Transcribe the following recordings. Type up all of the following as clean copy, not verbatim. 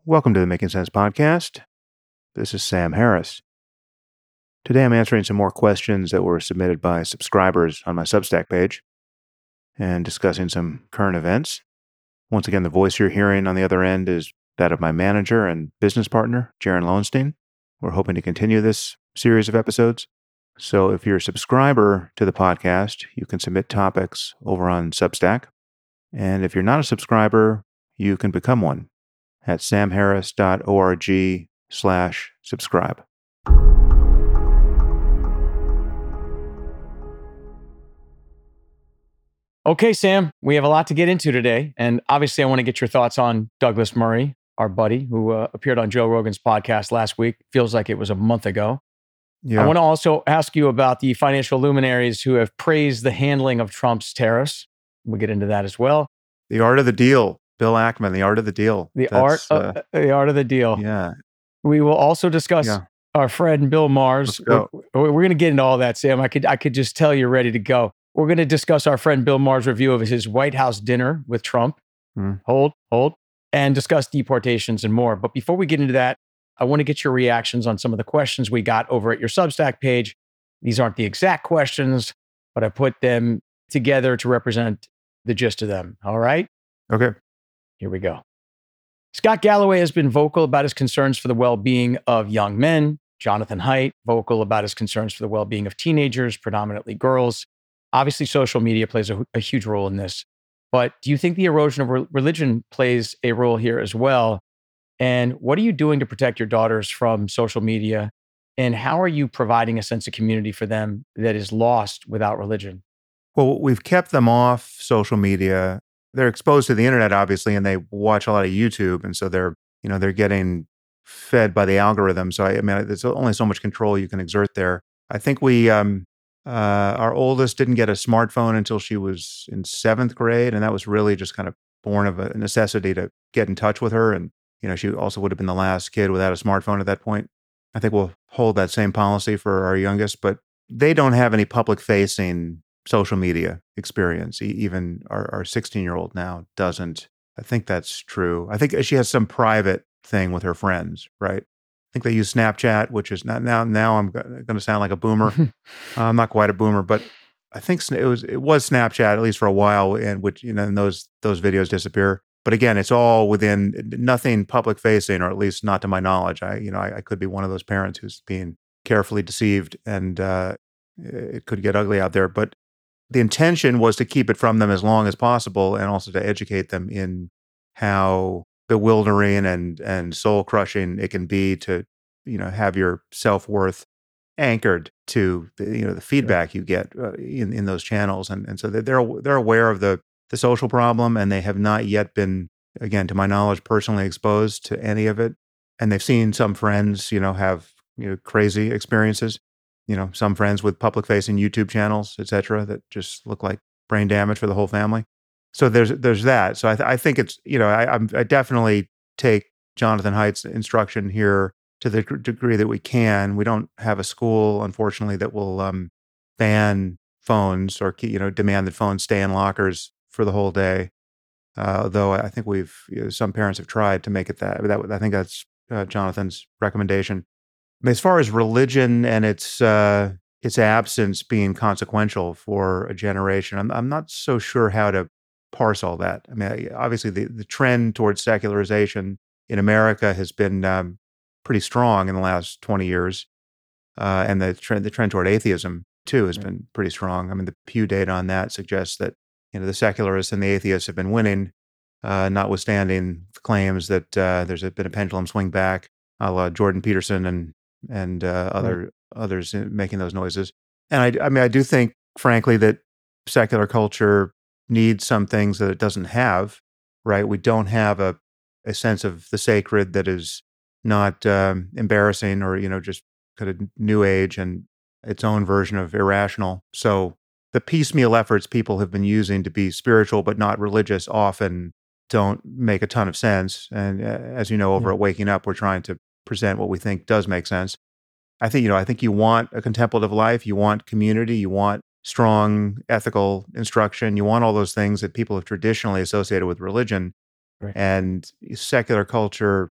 Welcome to the Making Sense Podcast. This is Sam Harris. Today I'm answering some more questions that were submitted by subscribers on my Substack page and discussing some current events. Once again, the voice you're hearing on the other end is that of my manager and business partner, Jaron Lowenstein. We're hoping to continue this series of episodes. So if you're a subscriber to the podcast, you can submit topics over on Substack. And if you're not a subscriber, you can become one at samharris.org/subscribe. Okay, Sam, we have a lot to get into today. And obviously, I want to get your thoughts on Douglas Murray, our buddy who appeared on Joe Rogan's podcast last week. Feels like it was a month ago. Yeah. I want to also ask you about the financial luminaries who have praised the handling of Trump's tariffs. We'll get into that as well. The art of the deal. Bill Ackman, the art of the deal. The art of the deal. Yeah. We will also discuss our friend Bill Maher's. We're going to get into all that, Sam. I could just tell you're ready to go. We're going to discuss our friend Bill Maher's review of his White House dinner with Trump. Hold. And discuss deportations and more. But before we get into that, I want to get your reactions on some of the questions we got over at your Substack page. These aren't the exact questions, but I put them together to represent the gist of them. All right? Okay. Here we go. Scott Galloway has been vocal about his concerns for the well-being of young men. Jonathan Haidt, vocal about his concerns for the well-being of teenagers, predominantly girls. Obviously, social media plays a huge role in this. But do you think the erosion of religion plays a role here as well? And what are you doing to protect your daughters from social media? And how are you providing a sense of community for them that is lost without religion? Well, we've kept them off social media. They're exposed to the internet, obviously, and they watch a lot of YouTube. And so they're getting fed by the algorithm. So, I mean, there's only so much control you can exert there. I think our oldest didn't get a smartphone until she was in 7th grade. And that was really just kind of born of a necessity to get in touch with her. And, she also would have been the last kid without a smartphone at that point. I think we'll hold that same policy for our youngest, but they don't have any public-facing social media experience. Even our 16-year-old now doesn't. I think that's true. I think she has some private thing with her friends, right? I think they use Snapchat, which is not now I'm going to sound like a boomer. I'm not quite a boomer, but I think it was Snapchat, at least for a while, and which and those videos disappear. But again, it's all within nothing public facing, or at least not to my knowledge. I could be one of those parents who's being carefully deceived, and it could get ugly out there. But the intention was to keep it from them as long as possible, and also to educate them in how bewildering and soul crushing it can be to have your self-worth anchored to the feedback you get in those channels, and so they're aware of the social problem, and they have not yet been, again, to my knowledge, personally exposed to any of it. And they've seen some friends have crazy experiences, some friends with public facing YouTube channels, et cetera, that just look like brain damage for the whole family. So there's that. So I think it's I definitely take Jonathan Haidt's instruction here to the degree that we can. We don't have a school, unfortunately, that will ban phones or demand that phones stay in lockers for the whole day. Though I think some parents have tried to make it that. I think that's Jonathan's recommendation. As far as religion and its absence being consequential for a generation, I'm not so sure how to parse all that. I mean, obviously the trend towards secularization in America has been pretty strong in the last 20 years, and the trend toward atheism too has been pretty strong. I mean, the Pew data on that suggests that the secularists and the atheists have been winning, notwithstanding claims that there's been a pendulum swing back, a la Jordan Peterson and others making those noises. And I do think, frankly, that secular culture needs some things that it doesn't have, right? We don't have a sense of the sacred that is not embarrassing or, just kind of new age and its own version of irrational. So the piecemeal efforts people have been using to be spiritual but not religious often don't make a ton of sense. And as you know, over at Waking Up, we're trying to present what we think does make sense. I think you want a contemplative life, you want community, you want strong ethical instruction, you want all those things that people have traditionally associated with religion. Right. And secular culture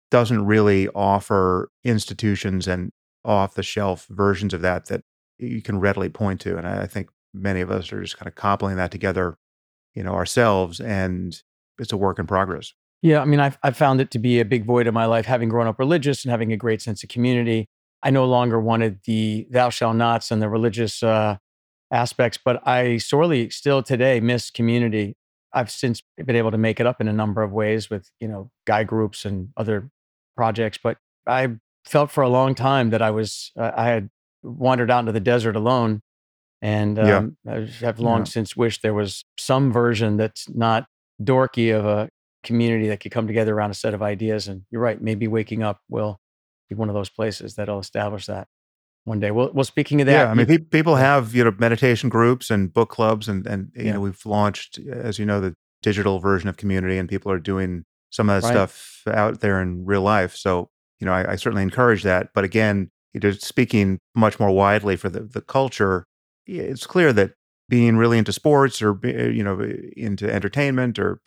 doesn't really offer institutions and off-the-shelf versions of that you can readily point to. And I think many of us are just kind of cobbling that together, ourselves, and it's a work in progress. Yeah, I mean, I've found it to be a big void in my life, having grown up religious and having a great sense of community. I no longer wanted the thou shalt nots and the religious aspects, but I sorely still today miss community. I've since been able to make it up in a number of ways with, guy groups and other projects, but I felt for a long time that I had wandered out into the desert alone. And Yeah. I've long Yeah. since wished there was some version that's not dorky of a community that could come together around a set of ideas. And you're right, maybe waking up will be one of those places that'll establish that one day. Well, speaking of Yeah, that, I mean, people yeah, have meditation groups and book clubs, and yeah, we've launched, as you know, the digital version of community, and people are doing some of that right. stuff out there in real life. So I certainly encourage that. But again, speaking much more widely for the culture, it's clear that being really into sports or into entertainment or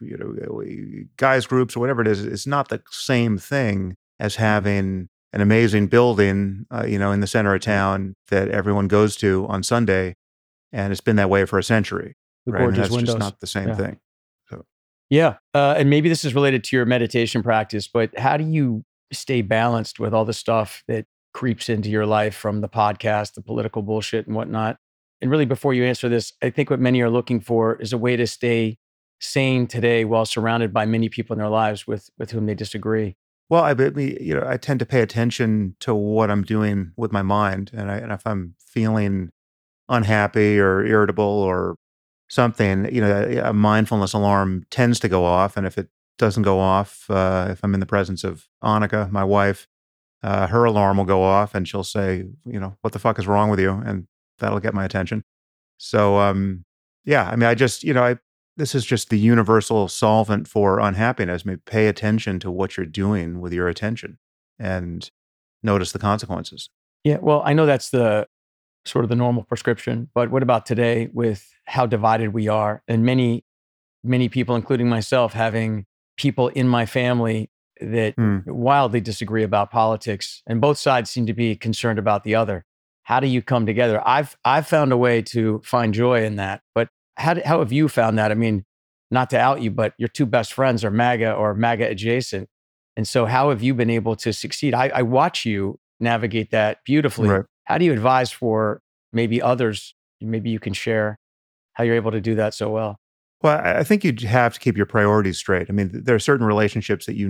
guys groups or whatever it is not the same thing as Mhm. having an amazing building, in the center of Right. town that everyone goes to on Sunday, and it's been that way for a century, The right? And gorgeous that's just windows. not the same Yeah. thing. So, Yeah. And maybe this is related to your meditation practice, but how do you stay balanced with all the stuff that creeps into your life from the podcast, the political bullshit and whatnot? And really, before you answer this, I think what many are looking for is a way to stay sane today while surrounded by many people in their lives with whom they disagree. well, I tend to pay attention to what I'm doing with my mind, and if I'm feeling unhappy or irritable or something, a mindfulness alarm tends to go off, and if it doesn't go off, if I'm in the presence of Annika, my wife, her alarm will go off and she'll say, what the fuck is wrong with you? And that'll get my attention. So, yeah, I mean, this is just the universal solvent for unhappiness. I mean, pay attention to what you're doing with your attention and notice the consequences. Yeah. Well, I know that's the sort of the normal prescription, but what about today with how divided we are and many people, including myself, having people in my family that Hmm. wildly disagree about politics, and both sides seem to be concerned about the other. How do you come together? I've found a way to find joy in that, but how have you found that? I mean, not to out you, but your two best friends are MAGA or MAGA adjacent, and so how have you been able to succeed? I watch you navigate that beautifully. Right. How do you advise for maybe others? Maybe you can share how you're able to do that so well. Well, I think you have to keep your priorities straight. I mean, there are certain relationships that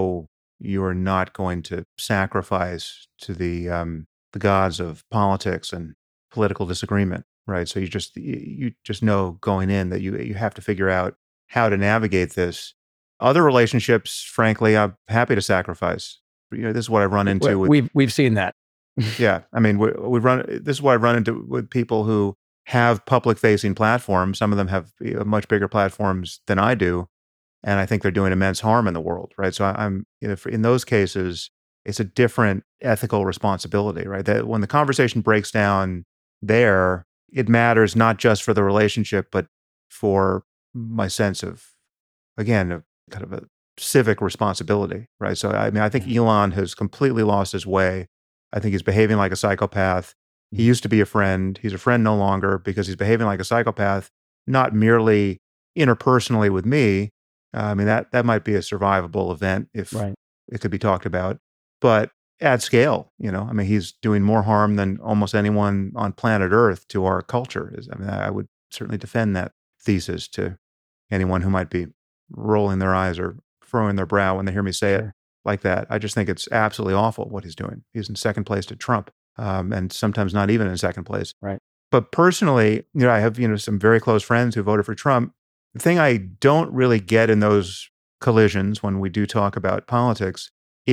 you are not going to sacrifice to the gods of politics and political disagreement, right? So you just know going in that you have to figure out how to navigate this. Other relationships, frankly, I'm happy to sacrifice. This is what I've run into with. We've seen that. Yeah, I mean, we run. This is what I've run into with people who have public-facing platforms. Some of them have much bigger platforms than I do, and I think they're doing immense harm in the world, right? So I'm, in those cases, it's a different ethical responsibility, right? That when the conversation breaks down there, it matters not just for the relationship, but for my sense of, again, of kind of a civic responsibility, right? So I mean, I think Yeah. Elon has completely lost his way. I think he's behaving like a psychopath. He Mhm. used to be a friend. He's a friend no longer because he's behaving like a psychopath, not merely interpersonally with me. I mean, that might be a survivable event if Right. it could be talked about, but at scale, I mean, he's doing more harm than almost anyone on planet Earth to our culture. I mean, I would certainly defend that thesis to anyone who might be rolling their eyes or furrowing their brow when they hear me say it Sure. like that. I just think it's absolutely awful what he's doing. He's in second place to Trump, and sometimes not even in second place. Right. But personally, I have some very close friends who voted for Trump. The thing I don't really get in those collisions when we do talk about politics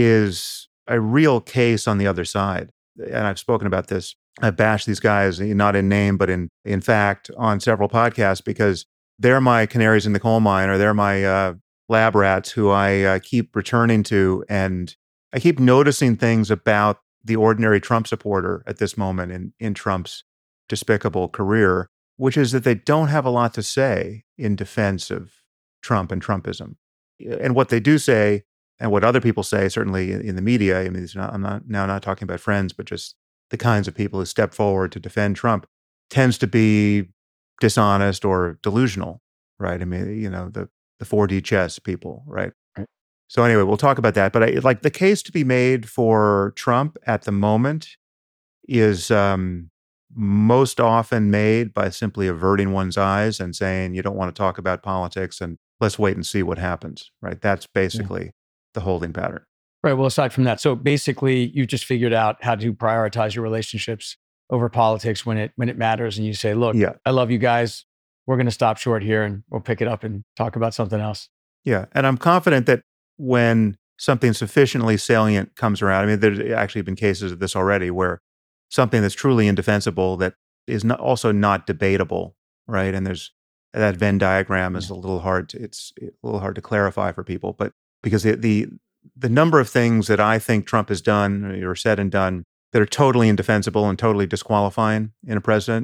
is a real case on the other side. And I've spoken about this. I bash these guys, not in name, but in fact, on several podcasts because they're my canaries in the coal mine, or they're my lab rats who I keep returning to, and I keep noticing things about the ordinary Trump supporter at this moment in Trump's despicable career, which is that they don't have a lot to say in defense of Trump and Trumpism. And what they do say, and what other people say, certainly in the media, I mean, I'm not talking about friends, but just the kinds of people who step forward to defend Trump, tends to be dishonest or delusional, right? I mean, the 4D chess people, right? Right. So anyway, we'll talk about that. But like the case to be made for Trump at the moment is most often made by simply averting one's eyes and saying you don't want to talk about politics and let's wait and see what happens, right? That's basically the holding pattern. Right. Well, aside from that, so basically you just figured out how to prioritize your relationships over politics when it matters. And you say, look, Yeah. I love you guys. We're going to stop short here and we'll pick it up and talk about something else. Yeah. And I'm confident that when something sufficiently salient comes around, I mean, there's actually been cases of this already where something that's truly indefensible that is also not debatable, right? And there's that Venn diagram is a little hard. It's a little hard to clarify for people, but because the number of things that I think Trump has done or said and done that are totally indefensible and totally disqualifying in a president,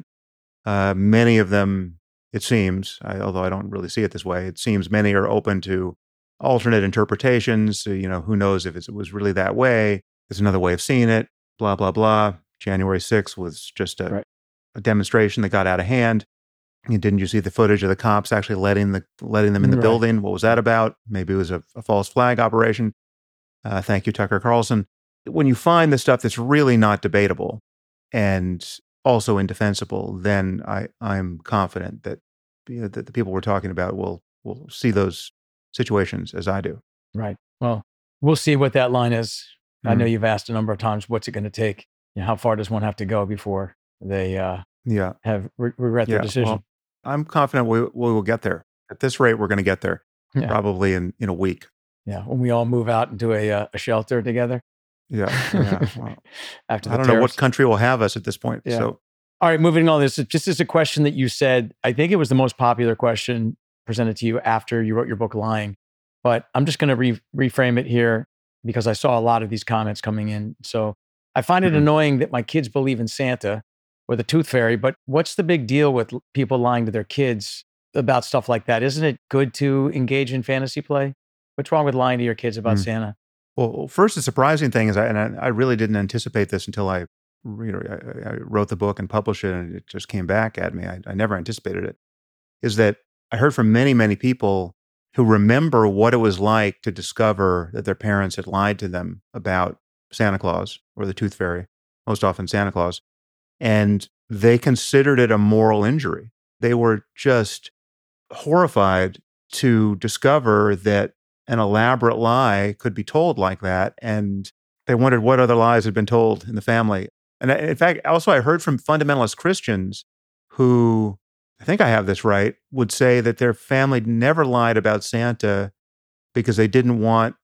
many of them, it seems, although I don't really see it this way, it seems many are open to alternate interpretations. Who knows if it was really that way? There's another way of seeing it, blah, blah, blah. January 6th was just a demonstration that got out of hand. Didn't you see the footage of the cops actually letting them in the building? What was that about? Maybe it was a false flag operation. Thank you, Tucker Carlson. When you find the stuff that's really not debatable and also indefensible, then I'm confident that that the people we're talking about will see those situations as I do. Right. Well, we'll see what that line is. I know you've asked a number of times, what's it going to take? How far does one have to go before they have regret their decision? Well, I'm confident we will get there. At this rate, we're going to get there probably in a week. Yeah, when we all move out into a shelter together. Yeah. Well, after I don't know what country will have us at this point. Yeah. So, all right, moving on. This just is a question that you said. I think it was the most popular question presented to you after you wrote your book, Lying. But I'm just going to reframe it here because I saw a lot of these comments coming in. So I find it annoying that my kids believe in Santa or the Tooth Fairy. But what's the big deal with people lying to their kids about stuff like that? Isn't it good to engage in fantasy play? What's wrong with lying to your kids about Santa? Well, first, the surprising thing is, I really didn't anticipate this until I wrote the book and published it, and it just came back at me. I never anticipated it. Is that I heard from many, many people who remember what it was like to discover that their parents had lied to them about Santa Claus or the Tooth Fairy, most often Santa Claus, and they considered it a moral injury. They were just horrified to discover that an elaborate lie could be told like that. And they wondered what other lies had been told in the family. And in fact, also I heard from fundamentalist Christians who, I think I have this right, would say that their family never lied about Santa because they didn't want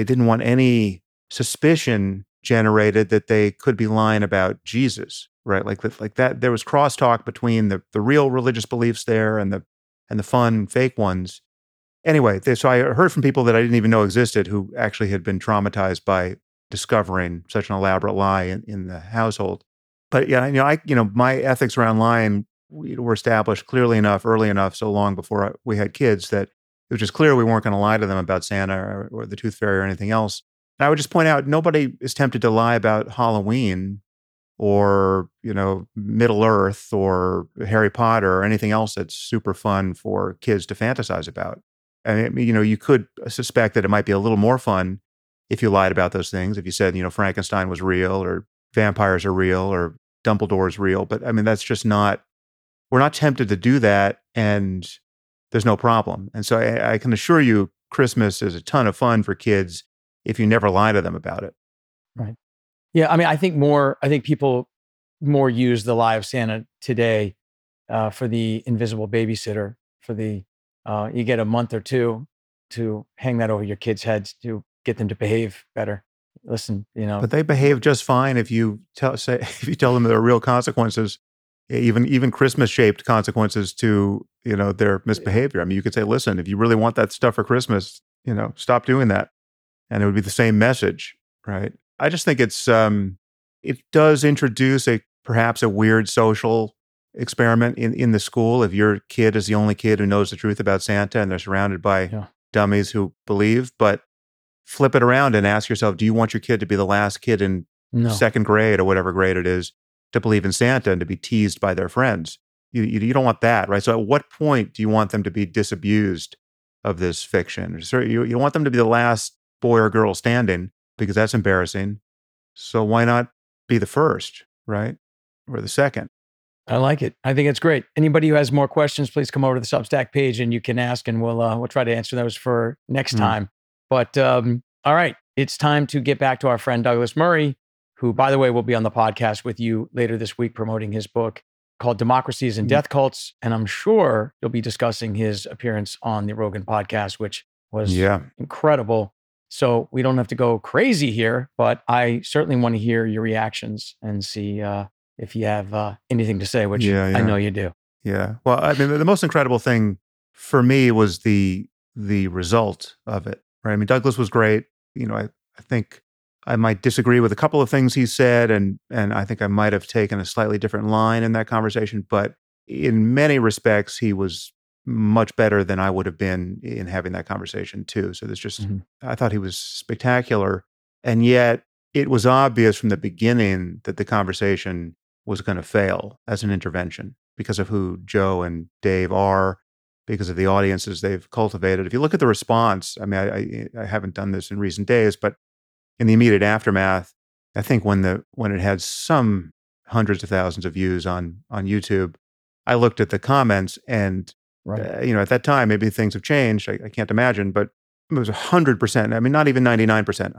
any suspicion generated that they could be lying about Jesus, right? Like that, there was crosstalk between the real religious beliefs there and the fun fake ones. Anyway, so I heard from people that I didn't even know existed who actually had been traumatized by discovering such an elaborate lie in the household. But my ethics around lying were established clearly enough, early enough, so long before we had kids that it was just clear we weren't going to lie to them about Santa or the Tooth Fairy or anything else. And I would just point out, nobody is tempted to lie about Halloween or, Middle Earth or Harry Potter or anything else that's super fun for kids to fantasize about. I mean, you could suspect that it might be a little more fun if you lied about those things. If you said, Frankenstein was real or vampires are real or Dumbledore is real. But I mean, that's just not, we're not tempted to do that and there's no problem. And so I can assure you Christmas is a ton of fun for kids if you never lie to them about it. Right. Yeah. I mean, I think people more use the lie of Santa today for the invisible babysitter, for the, you get a month or two to hang that over your kids' heads to get them to behave better. Listen, But they behave just fine if you tell them there are real consequences, even Christmas-shaped consequences to their misbehavior. I mean, you could say, listen, if you really want that stuff for Christmas, stop doing that, and it would be the same message, right? I just think it does introduce perhaps a weird social experiment in the school. If your kid is the only kid who knows the truth about Santa and they're surrounded by dummies who believe, but flip it around and ask yourself, do you want your kid to be the last kid in No. second grade or whatever grade it is to believe in Santa and to be teased by their friends? You don't want that, right? So at what point do you want them to be disabused of this fiction? So you don't want them to be the last boy or girl standing because that's embarrassing. So why not be the first, right? Or the second? I like it. I think it's great. Anybody who has more questions, please come over to the Substack page and you can ask, and we'll try to answer those for next time. But all right, it's time to get back to our friend Douglas Murray, who, by the way, will be on the podcast with you later this week promoting his book called Democracies and Death Cults. And I'm sure you'll be discussing his appearance on the Rogan podcast, which was incredible. So we don't have to go crazy here, but I certainly want to hear your reactions and see if you have anything to say, which I know you do. Yeah. Well, I mean, the most incredible thing for me was the result of it, right? I mean, Douglas was great. I think I might disagree with a couple of things he said, and I think I might have taken a slightly different line in that conversation. But in many respects, he was much better than I would have been in having that conversation too. So there's just, I thought he was spectacular. And yet it was obvious from the beginning that the conversation was going to fail as an intervention because of who Joe and Dave are, because of the audiences they've cultivated. If you look at the response, I mean, I haven't done this in recent days, but in the immediate aftermath, I think when it had some hundreds of thousands of views on YouTube, I looked at the comments and, at that time, maybe things have changed. I can't imagine, but it was 100%. I mean, not even 99%,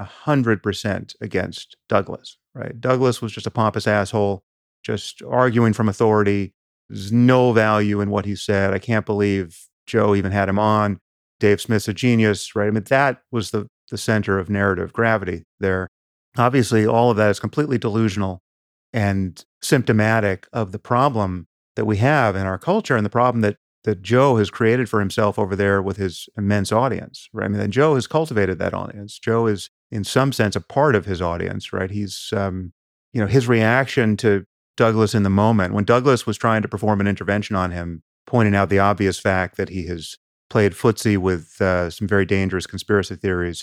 100% against Douglas, right? Douglas was just a pompous asshole, just arguing from authority. There's no value in what he said. I can't believe Joe even had him on. Dave Smith's a genius, right? I mean, that was the center of narrative gravity there. Obviously, all of that is completely delusional and symptomatic of the problem that we have in our culture and the problem that Joe has created for himself over there with his immense audience, right? I mean, and Joe has cultivated that audience. Joe is, in some sense, a part of his audience, right? He's, his reaction to Douglas in the moment, when Douglas was trying to perform an intervention on him, pointing out the obvious fact that he has played footsie with some very dangerous conspiracy theories.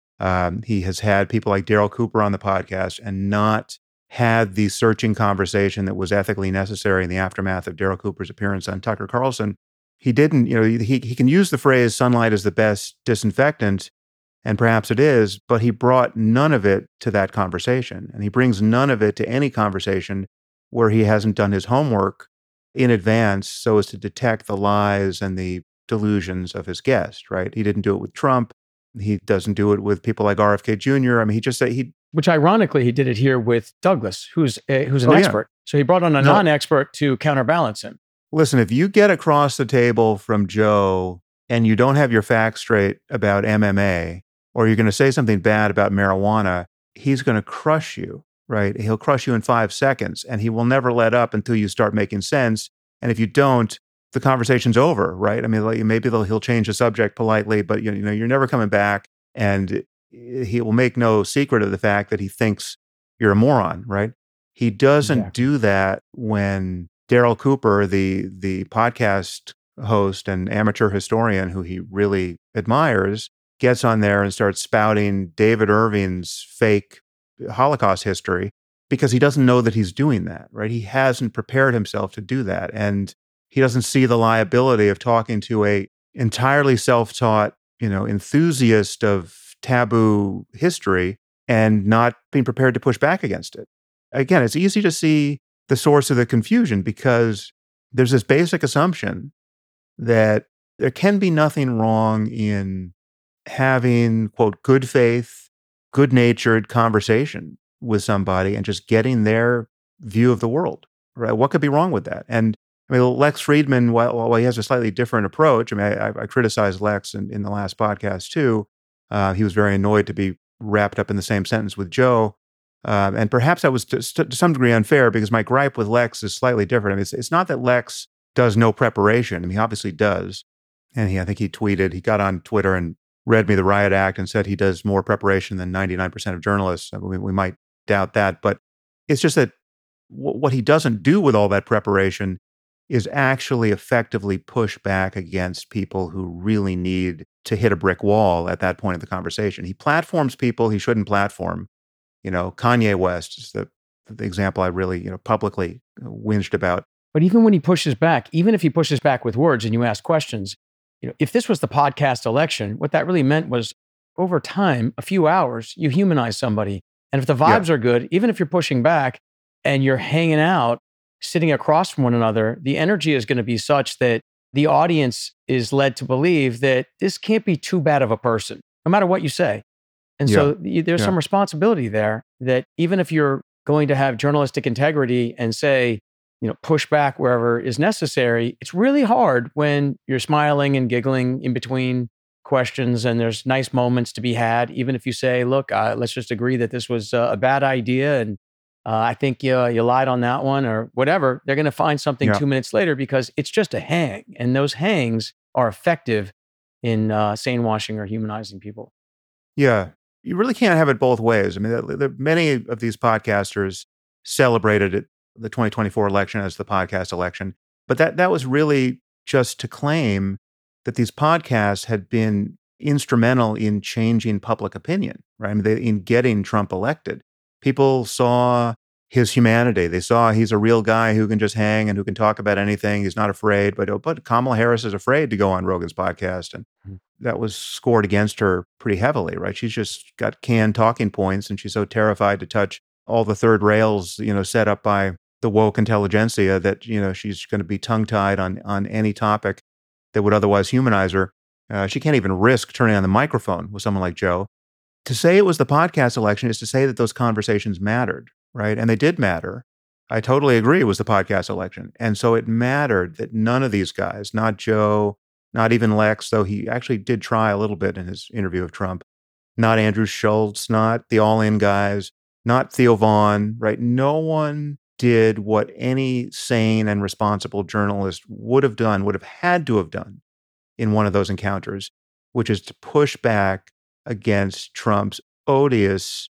He has had people like Daryl Cooper on the podcast and not had the searching conversation that was ethically necessary in the aftermath of Daryl Cooper's appearance on Tucker Carlson. He didn't, he can use the phrase sunlight is the best disinfectant, and perhaps it is, but he brought none of it to that conversation. And he brings none of it to any conversation where he hasn't done his homework in advance so as to detect the lies and the delusions of his guest, right? He didn't do it with Trump. He doesn't do it with people like RFK Jr. I mean, he just said which ironically, he did it here with Douglas, who's an expert. So he brought on a non-expert to counterbalance him. Listen, if you get across the table from Joe and you don't have your facts straight about MMA, or you're going to say something bad about marijuana, he's going to crush you, right? He'll crush you in 5 seconds, and he will never let up until you start making sense. And if you don't, the conversation's over, right? I mean, maybe he'll change the subject politely, but you're never coming back, and he will make no secret of the fact that he thinks you're a moron, right? He doesn't do that when Daryl Cooper, the podcast host and amateur historian who he really admires, gets on there and starts spouting David Irving's fake Holocaust history because he doesn't know that he's doing that, right? He hasn't prepared himself to do that. And he doesn't see the liability of talking to a entirely self-taught, enthusiast of taboo history and not being prepared to push back against it. Again, it's easy to see the source of the confusion because there's this basic assumption that there can be nothing wrong in having, quote, good faith, good-natured conversation with somebody and just getting their view of the world, right? What could be wrong with that? And I mean, Lex Friedman, while he has a slightly different approach, I mean, I criticized Lex in the last podcast too. He was very annoyed to be wrapped up in the same sentence with Joe. And perhaps that was to some degree unfair because my gripe with Lex is slightly different. I mean, it's not that Lex does no preparation. I mean, he obviously does. And I think he got on Twitter and read me the Riot Act and said he does more preparation than 99% of journalists. I mean, we might doubt that, but it's just that what he doesn't do with all that preparation is actually effectively push back against people who really need to hit a brick wall at that point in the conversation. He platforms people he shouldn't platform. Kanye West is the example I really, publicly whinged about. But even when he pushes back, even if he pushes back with words and you ask questions, if this was the podcast election, what that really meant was over time, a few hours, you humanize somebody. And if the vibes are good, even if you're pushing back and you're hanging out, sitting across from one another, the energy is going to be such that the audience is led to believe that this can't be too bad of a person, no matter what you say. And so there's some responsibility there that even if you're going to have journalistic integrity and say, push back wherever is necessary, it's really hard when you're smiling and giggling in between questions and there's nice moments to be had. Even if you say, look, let's just agree that this was a bad idea and I think you lied on that one or whatever, they're going to find something 2 minutes later because it's just a hang. And those hangs are effective in sane washing or humanizing people. Yeah. You really can't have it both ways. I mean, many of these podcasters celebrated the 2024 election as the podcast election, but that was really just to claim that these podcasts had been instrumental in changing public opinion, right? I mean, in getting Trump elected. People saw his humanity. They saw he's a real guy who can just hang and who can talk about anything. He's not afraid. But Kamala Harris is afraid to go on Rogan's podcast, and that was scored against her pretty heavily, right? She's just got canned talking points, and she's so terrified to touch all the third rails, set up by the woke intelligentsia that she's going to be tongue-tied on any topic that would otherwise humanize her. She can't even risk turning on the microphone with someone like Joe. To say it was the podcast election is to say that those conversations mattered, right? And they did matter. I totally agree it was the podcast election. And so it mattered that none of these guys, not Joe, not even Lex, though he actually did try a little bit in his interview with Trump, not Andrew Schultz, not the All In guys, not Theo Vaughn, right? No one did what any sane and responsible journalist would have had to have done in one of those encounters, which is to push back against Trump's odious,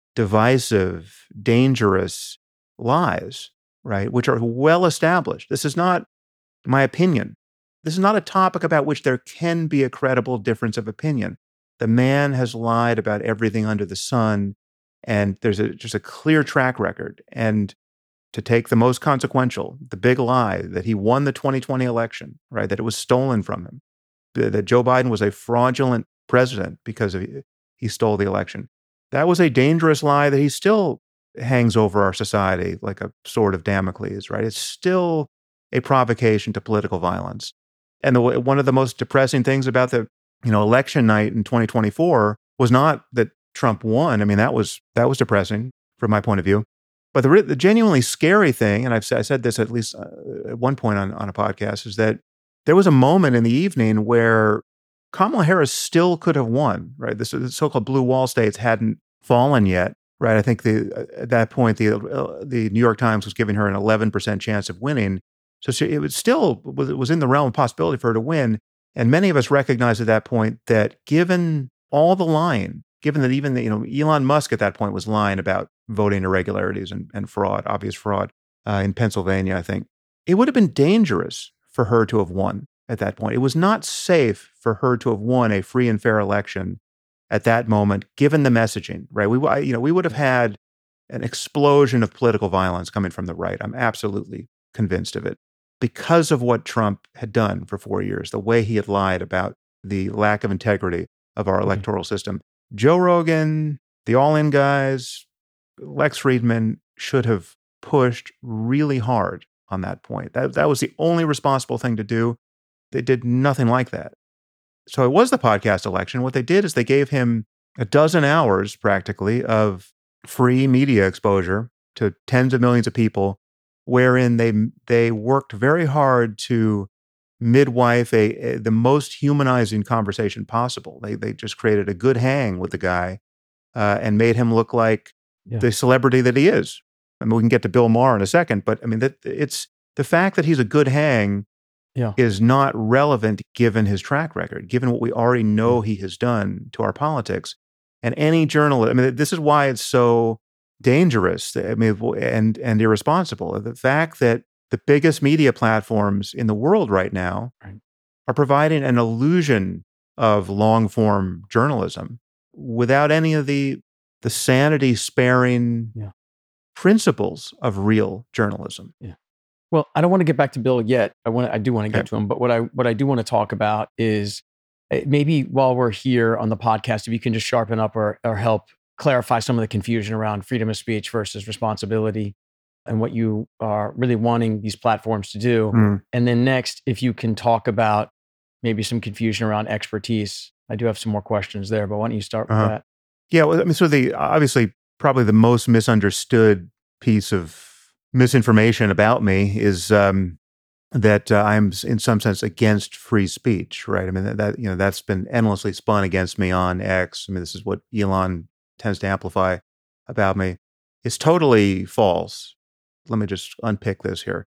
divisive, dangerous lies, right? Which are well established. This is not my opinion. This is not a topic about which there can be a credible difference of opinion. The man has lied about everything under the sun, and there's just a clear track record. And to take the most consequential, the big lie that he won the 2020 election, right? That it was stolen from him, that Joe Biden was a fraudulent president because he stole the election. That was a dangerous lie that he still hangs over our society like a sword of Damocles, right? It's still a provocation to political violence. And one of the most depressing things about the election night in 2024 was not that Trump won. I mean, that was depressing from my point of view. But the genuinely scary thing, and I said this at least at one point on a podcast, is that there was a moment in the evening where Kamala Harris still could have won, right? The so-called blue wall states hadn't fallen yet, right? I think at that point, the New York Times was giving her an 11% chance of winning. So it was in the realm of possibility for her to win. And many of us recognized at that point that given all the lying, given that even Elon Musk at that point was lying about voting irregularities and fraud, obvious fraud in Pennsylvania, I think, it would have been dangerous for her to have won at that point. It was not safe for her to have won a free and fair election at that moment, given the messaging, right? We would have had an explosion of political violence coming from the right. I'm absolutely convinced of it because of what Trump had done for 4 years, the way he had lied about the lack of integrity of our electoral system. Joe Rogan, the All In guys, Lex Friedman should have pushed really hard on that point. That was the only responsible thing to do. They did nothing like that. So it was the podcast election. What they did is they gave him a dozen hours practically of free media exposure to tens of millions of people, wherein they worked very hard to midwife the most humanizing conversation possible. They just created a good hang with the guy and made him look like the celebrity that he is. I mean, we can get to Bill Maher in a second, but I mean, it's the fact that he's a good hang is not relevant given his track record, given what we already know he has done to our politics. And any journalist, I mean, this is why it's so dangerous, I mean, and irresponsible. The fact that the biggest media platforms in the world right now are providing an illusion of long form journalism without any of the sanity sparing Yeah. principles of real journalism. Yeah. Well, I don't want to get back to Bill yet. I do want to Okay. get to him, but what I do want to talk about is maybe while we're here on the podcast, if you can just sharpen up or help clarify some of the confusion around freedom of speech versus responsibility and what you are really wanting these platforms to do. Mm. And then next, if you can talk about maybe some confusion around expertise. I do have some more questions there, but why don't you start with that? Yeah, well, I mean, so obviously probably the most misunderstood piece of misinformation about me is that I'm in some sense against free speech, right? I mean, that's been endlessly spun against me on X. I mean, this is what Elon tends to amplify about me. It's totally false. Let me just unpick this here.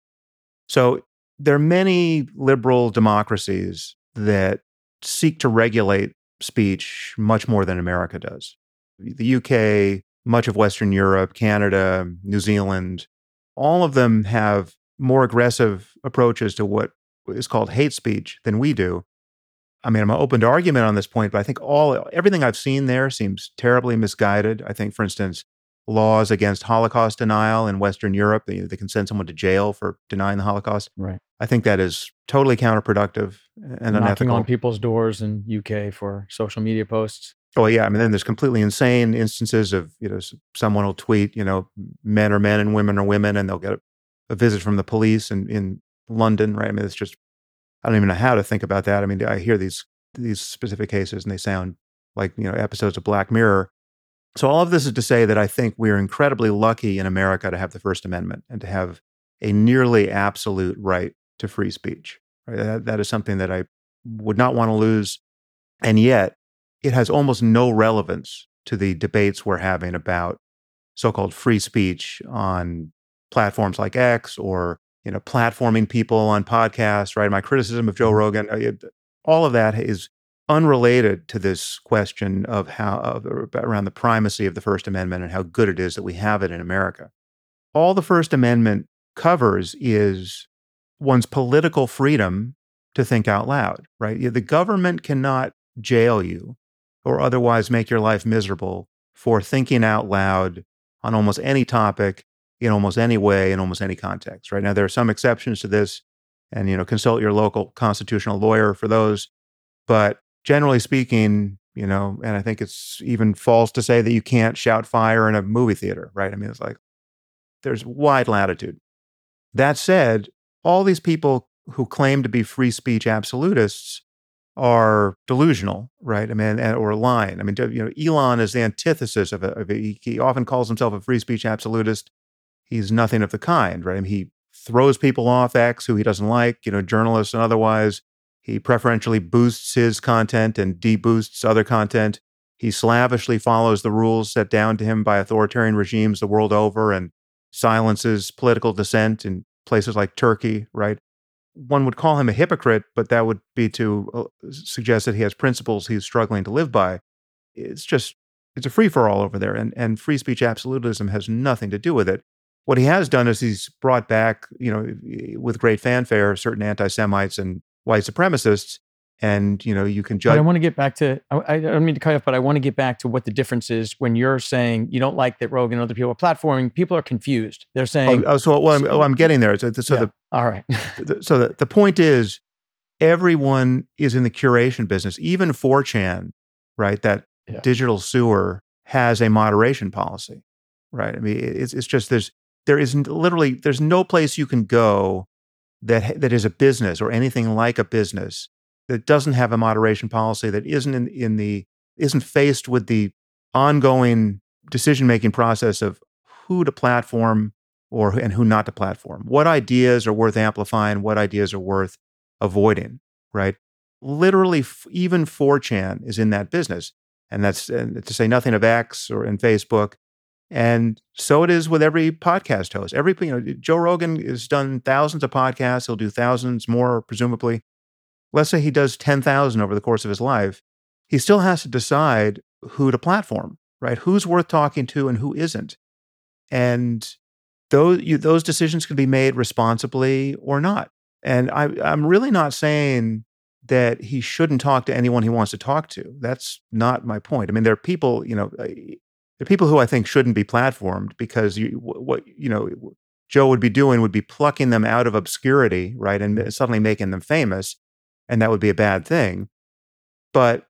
So there are many liberal democracies that seek to regulate speech much more than America does. The UK, much of Western Europe, Canada, New Zealand, all of them have more aggressive approaches to what is called hate speech than we do. I mean, I'm open to argument on this point, but I think everything I've seen there seems terribly misguided. I think, for instance, laws against Holocaust denial in Western Europe, they can send someone to jail for denying the Holocaust. Right. I think that is totally counterproductive and Knocking unethical. on people's doors in UK for social media posts. Oh yeah, I mean, then there's completely insane instances of someone will tweet men are men and women are women, and they'll get a visit from the police in London, right? I mean, it's just I don't even know how to think about that. I mean, I hear these specific cases and they sound like episodes of Black Mirror. So all of this is to say that I think we're incredibly lucky in America to have the First Amendment and to have a nearly absolute right to free speech. Right? That is something that I would not want to lose, and yet it has almost no relevance to the debates we're having about so-called free speech on platforms like X or platforming people on podcasts. Right? My criticism of Joe Rogan, all of that is unrelated to this question of around the primacy of the First Amendment and how good it is that we have it in America. All the First Amendment covers is one's political freedom to think out loud, right? The government cannot jail you or otherwise make your life miserable for thinking out loud on almost any topic, in almost any way, in almost any context, right? Now, there are some exceptions to this, and, consult your local constitutional lawyer for those. But generally speaking, and I think it's even false to say that you can't shout fire in a movie theater, right? I mean, it's like there's wide latitude. That said, all these people who claim to be free speech absolutists are delusional, right? I mean, or lying. I mean, Elon is the antithesis of he often calls himself a free speech absolutist. He's nothing of the kind, right? I mean, he throws people off X who he doesn't like, journalists and otherwise. He preferentially boosts his content and deboosts other content. He slavishly follows the rules set down to him by authoritarian regimes the world over and silences political dissent in places like Turkey, right? One would call him a hypocrite, but that would be to suggest that he has principles he's struggling to live by. It's a free-for-all over there, and free speech absolutism has nothing to do with it. What he has done is he's brought back, with great fanfare, certain anti-Semites and white supremacists, and you can judge. But I want to get back to. I don't mean to cut off, but I want to get back to what the difference is when you're saying you don't like that Rogan and other people are platforming. People are confused. They're saying, I'm getting there. All right. So the point is, everyone is in the curation business. Even 4chan, right? That digital sewer has a moderation policy, right? I mean, it's just there's no place you can go that is a business or anything like a business that doesn't have a moderation policy, that isn't isn't faced with the ongoing decision-making process of who to platform and who not to platform. What ideas are worth amplifying? What ideas are worth avoiding? Right? Literally, even 4chan is in that business, and that's to say nothing of X or in Facebook. And so it is with every podcast host. Joe Rogan has done thousands of podcasts. He'll do thousands more, presumably. Let's say he does 10,000 over the course of his life. He still has to decide who to platform, right? Who's worth talking to and who isn't. And those decisions can be made responsibly or not. And I'm really not saying that he shouldn't talk to anyone he wants to talk to. That's not my point. I mean, there are people, there are people who I think shouldn't be platformed because what Joe would be doing would be plucking them out of obscurity, right, and suddenly making them famous, and that would be a bad thing. But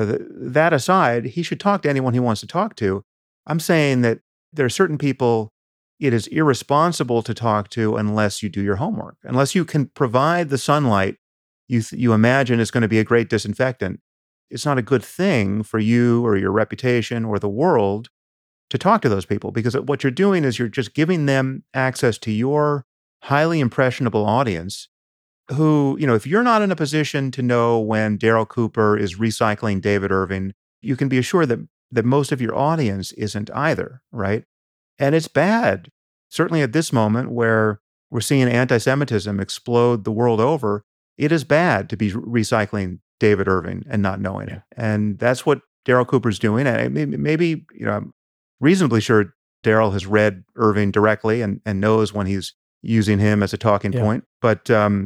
that aside, he should talk to anyone he wants to talk to. I'm saying that there are certain people it is irresponsible to talk to unless you do your homework, unless you can provide the sunlight you imagine is going to be a great disinfectant. It's not a good thing for you or your reputation or the world to talk to those people, because what you're doing is you're just giving them access to your highly impressionable audience who, if you're not in a position to know when Daryl Cooper is recycling David Irving, you can be assured that most of your audience isn't either, right? And it's bad, certainly at this moment where we're seeing anti-Semitism explode the world over. It is bad to be recycling David Irving and not knowing it. And that's what Daryl Cooper's doing. And maybe I'm reasonably sure Daryl has read Irving directly and knows when he's using him as a talking point. But,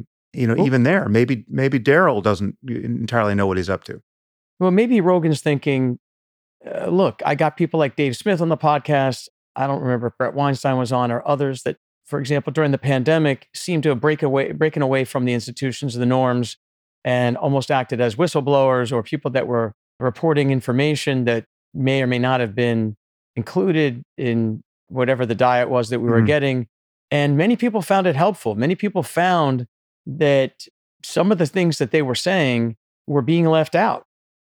even there, maybe Daryl doesn't entirely know what he's up to. Well, maybe Rogan's thinking, look, I got people like Dave Smith on the podcast. I don't remember if Brett Weinstein was on or others that, for example, during the pandemic, seemed to have breaking away from the institutions, the norms, and almost acted as whistleblowers or people that were reporting information that may or may not have been included in whatever the diet was that we were getting. And many people found it helpful. Many people found that some of the things that they were saying were being left out.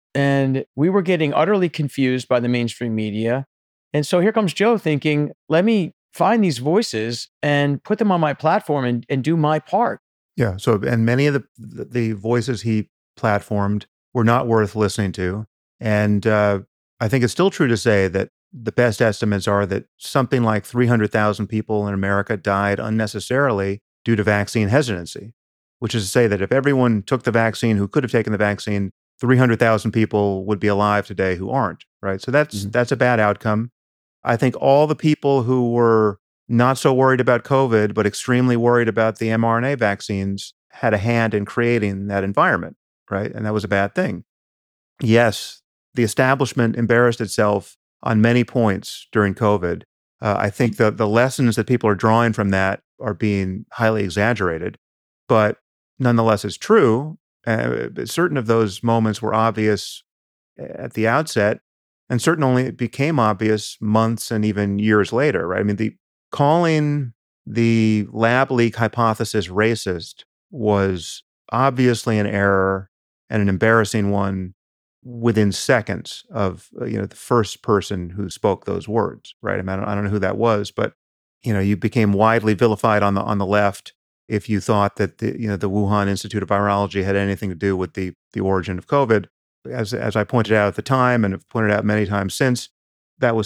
And we were getting utterly confused by the mainstream media. And so here comes Joe thinking, let me find these voices and put them on my platform and do my part. Yeah. So, and many of the voices he platformed were not worth listening to. And I think it's still true to say that the best estimates are that something like 300,000 people in America died unnecessarily due to vaccine hesitancy, which is to say that if everyone took the vaccine who could have taken the vaccine, 300,000 people would be alive today who aren't, right? So that's a bad outcome. I think all the people who were not so worried about COVID, but extremely worried about the mRNA vaccines had a hand in creating that environment, right? And that was a bad thing. Yes, the establishment embarrassed itself on many points during COVID. I think the lessons that people are drawing from that are being highly exaggerated, but nonetheless it's true. Certain of those moments were obvious at the outset, and certain only became obvious months and even years later, right? I mean, calling the lab leak hypothesis racist was obviously an error and an embarrassing one within seconds of the first person who spoke those words, right? I mean, I don't know who that was, but you became widely vilified on the left if you thought that the Wuhan Institute of Virology had anything to do with the origin of COVID. As I pointed out at the time and have pointed out many times since, that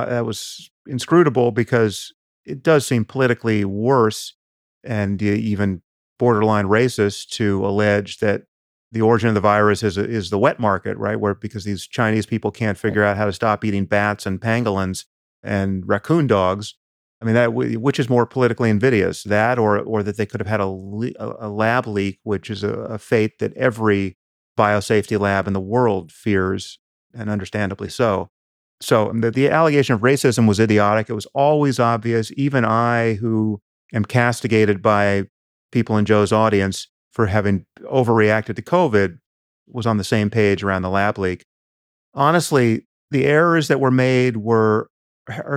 was inscrutable because it does seem politically worse and even borderline racist to allege that the origin of the virus is the wet market, right? Because these Chinese people can't figure out how to stop eating bats and pangolins and raccoon dogs. I mean, which is more politically invidious, that or that they could have had a lab leak, which is a fate that every biosafety lab in the world fears, and understandably so. So the allegation of racism was idiotic. It was always obvious. Even I, who am castigated by people in Joe's audience for having overreacted to COVID, was on the same page around the lab leak. Honestly, the errors that were made are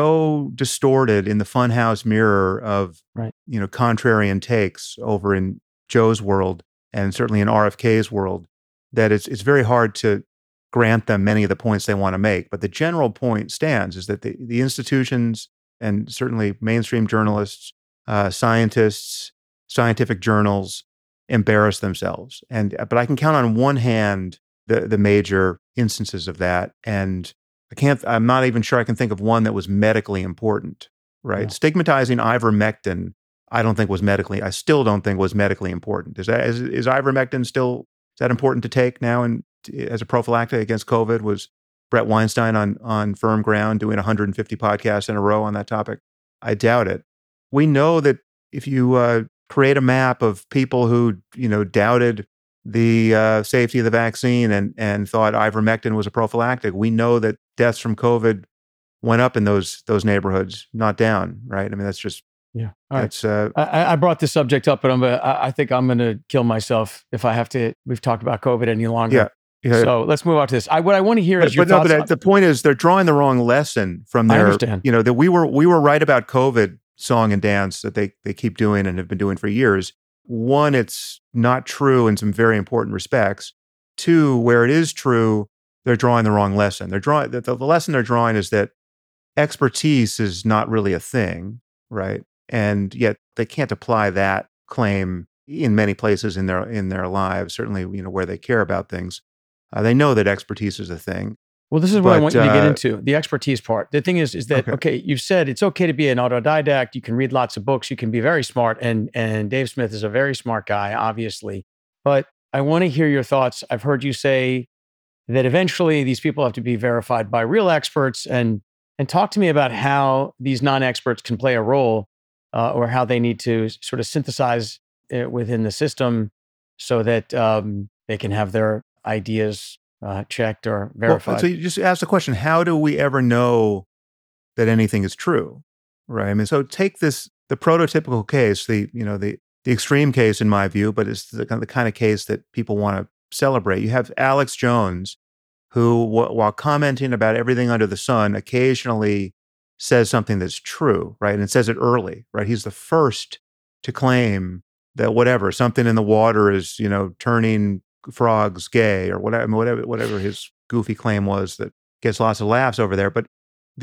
so distorted in the funhouse mirror of contrarian takes over in Joe's world and certainly in RFK's world that it's very hard to grant them many of the points they want to make. But the general point stands, is that the institutions and certainly mainstream journalists, scientists, scientific journals embarrass themselves. But I can count on one hand the major instances of that. And I'm not even sure I can think of one that was medically important, right? Yeah. Stigmatizing ivermectin, I still don't think was medically important. Is ivermectin still, is that important to take now and as a prophylactic against COVID? Was Brett Weinstein on firm ground doing 150 podcasts in a row on that topic? I doubt it. We know that if you create a map of people who, doubted the safety of the vaccine and thought ivermectin was a prophylactic. We know that deaths from COVID went up in those neighborhoods, not down, right? I mean, that's just Yeah. All right. that's I brought this subject up, but I think I'm going to kill myself if I have to. We've talked about COVID any longer. Yeah. So let's move on to this. What I want to hear is your But no, thoughts. but the point is they're drawing the wrong lesson from I their, understand. that we were right about COVID song and dance that they keep doing and have been doing for years. One, it's not true in some very important respects. Two, where it is true, they're drawing the wrong lesson. They're drawing the lesson they're drawing is that expertise is not really a thing, right? And yet they can't apply that claim in many places in their lives. Certainly, where they care about things, they know that expertise is a thing. Well, this is what I want you to get into, the expertise part. The thing is that, okay, you've said it's okay to be an autodidact. You can read lots of books. You can be very smart. And Dave Smith is a very smart guy, obviously. But I want to hear your thoughts. I've heard you say that eventually these people have to be verified by real experts. And talk to me about how these non-experts can play a role or how they need to sort of synthesize it within the system so that they can have their ideas checked or verified. Well, so you just ask the question, how do we ever know that anything is true, right? I mean, so take the prototypical case, the extreme case in my view, but it's the kind of case that people want to celebrate. You have Alex Jones, who, while commenting about everything under the sun, occasionally says something that's true, right? And it says it early, right? He's the first to claim that something in the water is, turning frogs gay or whatever his goofy claim was that gets lots of laughs over there. But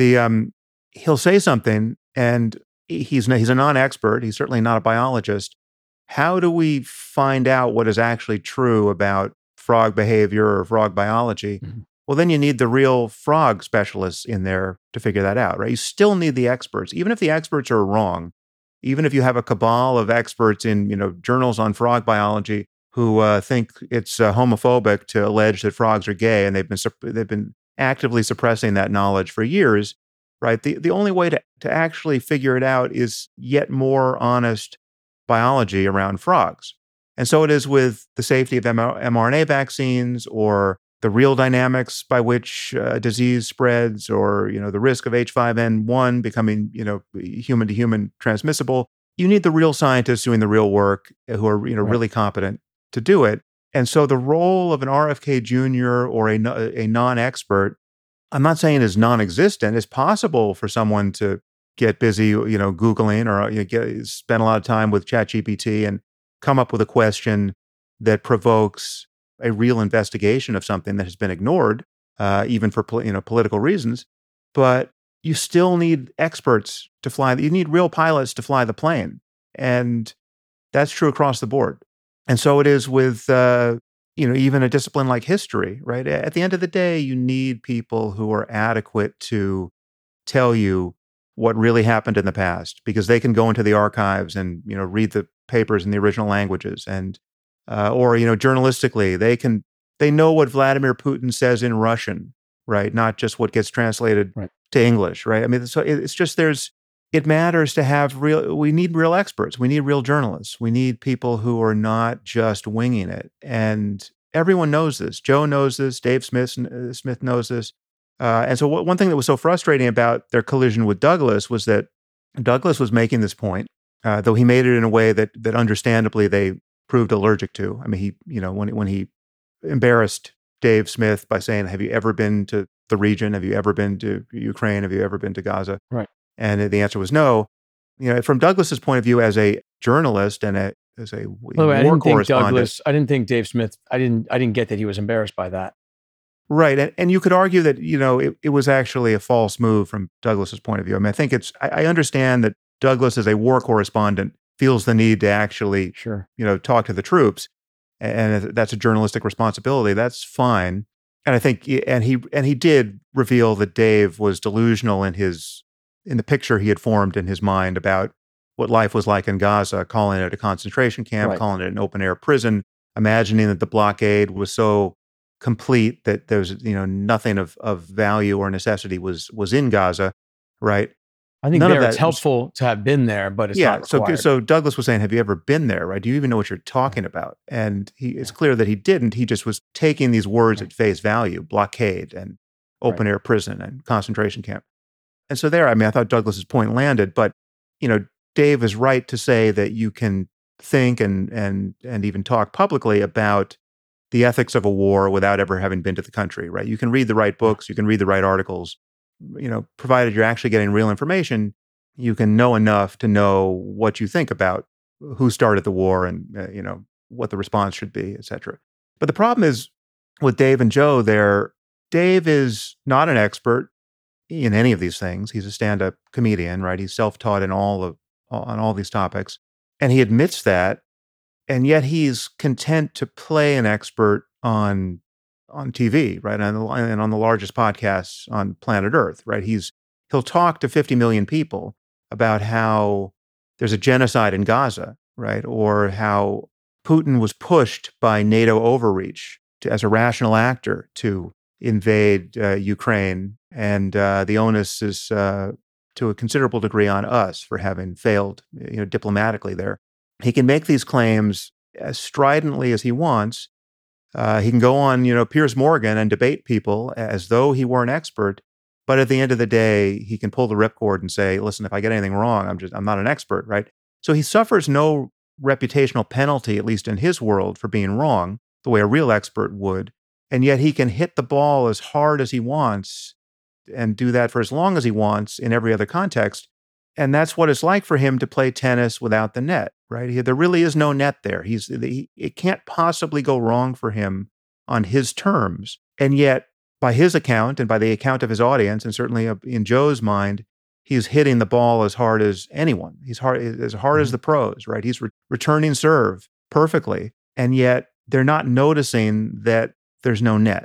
he'll say something, and he's a non-expert. He's certainly not a biologist. How do we find out what is actually true about frog behavior or frog biology? Mm-hmm. Well, then you need the real frog specialists in there to figure that out, right? You still need the experts, even if the experts are wrong. Even if you have a cabal of experts in journals on frog biology who think it's homophobic to allege that frogs are gay, and they've been actively suppressing that knowledge for years, right? The only way to actually figure it out is yet more honest biology around frogs. And so it is with the safety of mRNA vaccines, or the real dynamics by which disease spreads, or the risk of H5N1 becoming human to human transmissible. You need the real scientists doing the real work who are Right. really competent to do it. And so the role of an RFK Jr. or a non-expert, I'm not saying is non-existent. It's possible for someone to get busy, Googling, or spend a lot of time with ChatGPT and come up with a question that provokes a real investigation of something that has been ignored, even for political reasons. But you still need experts to fly. You need real pilots to fly the plane, and that's true across the board. And so it is with even a discipline like history, right? At the end of the day, you need people who are adequate to tell you what really happened in the past, because they can go into the archives and read the papers in the original languages, and or journalistically they know what Vladimir Putin says in Russian, right? Not just what gets translated to English, right? I mean, so it's just it matters to have we need real experts. We need real journalists. We need people who are not just winging it. And everyone knows this. Joe knows this. Dave Smith knows this. And so one thing that was so frustrating about their collision with Douglas was that Douglas was making this point, though he made it in a way that understandably they proved allergic to. I mean, he, when he embarrassed Dave Smith by saying, "Have you ever been to the region? Have you ever been to Ukraine? Have you ever been to Gaza?" Right. And the answer was no. From Douglas's point of view as a journalist and as a war correspondent, I didn't think Dave Smith. I didn't get that he was embarrassed by that. Right, and you could argue that it was actually a false move from Douglas's point of view. I mean, I think I understand that Douglas, as a war correspondent, feels the need to actually talk to the troops, and that's a journalistic responsibility. That's fine, and I think and he did reveal that Dave was delusional in the picture he had formed in his mind about what life was like in Gaza, calling it a concentration camp, calling it an open air prison, imagining that the blockade was so complete that there was nothing of value or necessity was in Gaza, right? I think none of there that it's helpful to have been there, but it's not So required. so Douglas was saying, have you ever been there, right? Do you even know what you're talking about? And it's clear that he didn't. He just was taking these words at face value: blockade and open air prison and concentration camp. And so there, I mean, I thought Douglas's point landed, but Dave is right to say that you can think and even talk publicly about the ethics of a war without ever having been to the country, right? You can read the right books, you can read the right articles, provided you're actually getting real information, you can know enough to know what you think about who started the war and, what the response should be, et cetera. But the problem is with Dave and Joe there, Dave is not an expert in any of these things. He's a stand-up comedian, right? He's self-taught on all these topics. And he admits that. And yet he's content to play an expert on TV, right? And on the largest podcasts on planet Earth, right? He'll talk to 50 million people about how there's a genocide in Gaza, right? Or how Putin was pushed by NATO overreach as a rational actor to invade Ukraine. And the onus is to a considerable degree on us for having failed, diplomatically there. He can make these claims as stridently as he wants. He can go on, Piers Morgan and debate people as though he were an expert. But at the end of the day, he can pull the ripcord and say, listen, if I get anything wrong, I'm not an expert, right? So he suffers no reputational penalty, at least in his world, for being wrong, the way a real expert would. And yet he can hit the ball as hard as he wants and do that for as long as he wants in every other context. And that's what it's like for him to play tennis without the net, right? There really is no net there. It can't possibly go wrong for him on his terms. And yet, by his account and by the account of his audience, and certainly in Joe's mind, he's hitting the ball as hard as anyone. He's as hard as the pros, right? He's returning serve perfectly. And yet, they're not noticing that there's no net.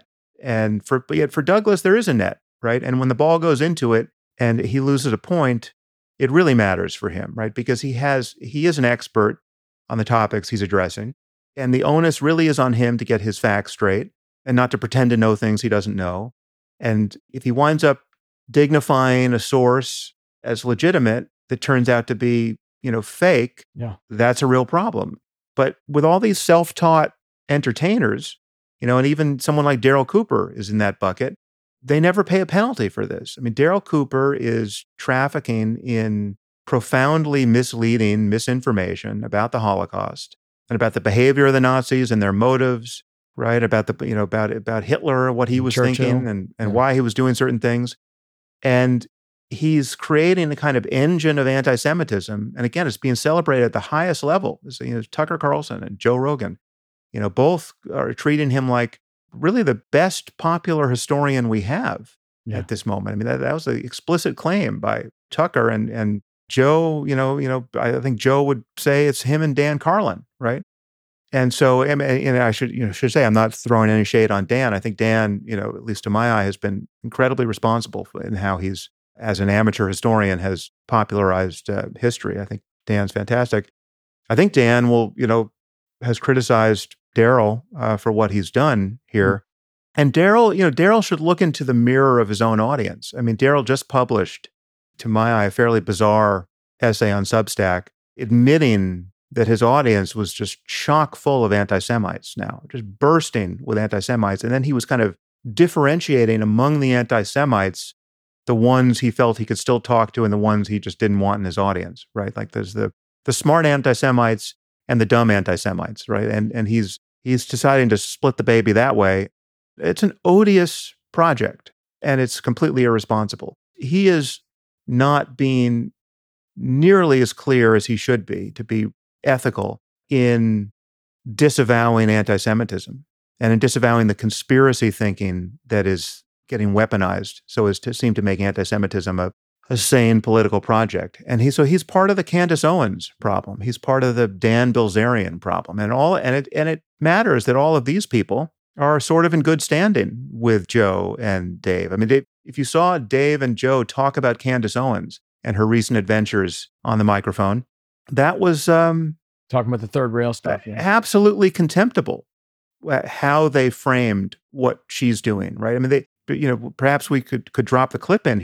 Yet for Douglas, there is a net, right? And when the ball goes into it and he loses a point, it really matters for him, right? Because he is an expert on the topics he's addressing. And the onus really is on him to get his facts straight and not to pretend to know things he doesn't know. And if he winds up dignifying a source as legitimate that turns out to be, fake, that's a real problem. But with all these self-taught entertainers, and even someone like Daryl Cooper is in that bucket, they never pay a penalty for this. I mean, Daryl Cooper is trafficking in profoundly misleading misinformation about the Holocaust and about the behavior of the Nazis and their motives, right? About about Hitler, what he was Churchill. thinking and why he was doing certain things. And he's creating a kind of engine of anti-Semitism. And again, it's being celebrated at the highest level. Tucker Carlson and Joe Rogan, both are treating him like really the best popular historian we have at this moment. I mean, that was an explicit claim by Tucker and Joe. I think Joe would say it's him and Dan Carlin, right? And so, and I should say, I'm not throwing any shade on Dan. I think Dan, at least to my eye, has been incredibly responsible in how he's, as an amateur historian, has popularized history. I think Dan's fantastic. I think Dan has criticized Daryl for what he's done here. And Daryl should look into the mirror of his own audience. I mean, Daryl just published, to my eye, a fairly bizarre essay on Substack admitting that his audience was just chock full of anti-Semites now, just bursting with anti-Semites. And then he was kind of differentiating among the anti-Semites the ones he felt he could still talk to and the ones he just didn't want in his audience, right? Like there's the smart anti-Semites and the dumb anti-Semites, right? And he's deciding to split the baby that way. It's an odious project, and it's completely irresponsible. He is not being nearly as clear as he should be to be ethical in disavowing anti-Semitism and in disavowing the conspiracy thinking that is getting weaponized so as to seem to make anti-Semitism a sane political project. And he's part of the Candace Owens problem. He's part of the Dan Bilzerian problem. And it matters that all of these people are sort of in good standing with Joe and Dave. I mean, if you saw Dave and Joe talk about Candace Owens and her recent adventures on the microphone, that was talking about the third rail stuff. Yeah. Absolutely contemptible how they framed what she's doing, right? I mean, perhaps we could drop the clip in here.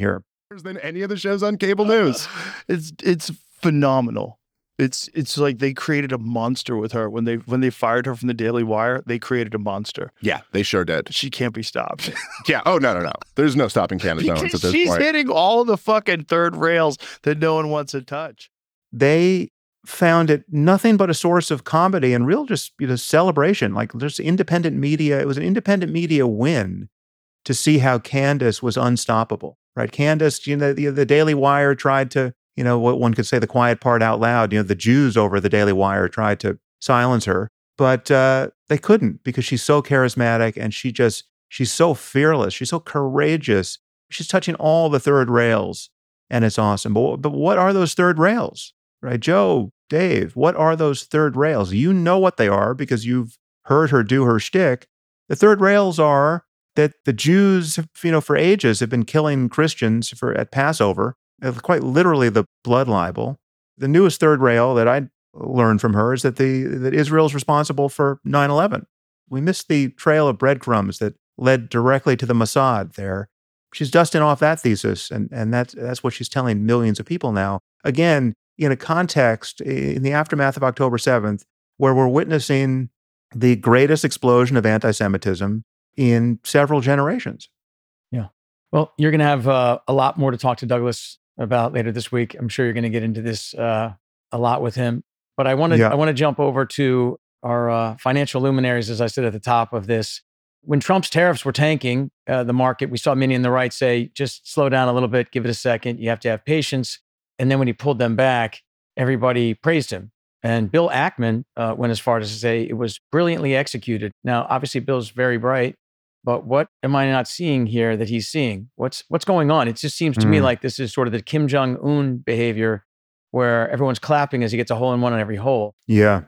than any of the shows on cable news. It's phenomenal. It's like they created a monster with her when they fired her from the Daily Wire. They created a monster. Yeah, they sure did. She can't be stopped. Yeah. Oh no. There's no stopping Candace Owens at this She's point. hitting all the fucking third rails that no one wants to touch. They found it nothing but a source of comedy and real just celebration. Like there's independent media. It was an independent media win to see how Candace was unstoppable, right? Candace, the Daily Wire tried to, what one could say the quiet part out loud. The Jews over the Daily Wire tried to silence her, but they couldn't because she's so charismatic and she's so fearless. She's so courageous. She's touching all the third rails and it's awesome. But what are those third rails, right? Joe, Dave, what are those third rails? You know what they are because you've heard her do her shtick. The third rails are that the Jews, for ages have been killing Christians at Passover. Quite literally the blood libel. The newest third rail that I learned from her is that that Israel's responsible for 9/11. We missed the trail of breadcrumbs that led directly to the Mossad there. She's dusting off that thesis, and that's what she's telling millions of people now. Again, in a context, in the aftermath of October 7th, where we're witnessing the greatest explosion of anti-Semitism in several generations. Yeah. Well, you're going to have a lot more to talk to Douglas about later this week. I'm sure you're going to get into this a lot with him. But I want to jump over to our financial luminaries, as I said at the top of this. When Trump's tariffs were tanking the market, we saw many in the right say, just slow down a little bit, give it a second. You have to have patience. And then when he pulled them back, everybody praised him. And Bill Ackman went as far as to say it was brilliantly executed. Now, obviously, Bill's very bright. But what am I not seeing here that he's seeing? What's going on? It just seems to me like this is sort of the Kim Jong-un behavior where everyone's clapping as he gets a hole-in-one on every hole. Yeah.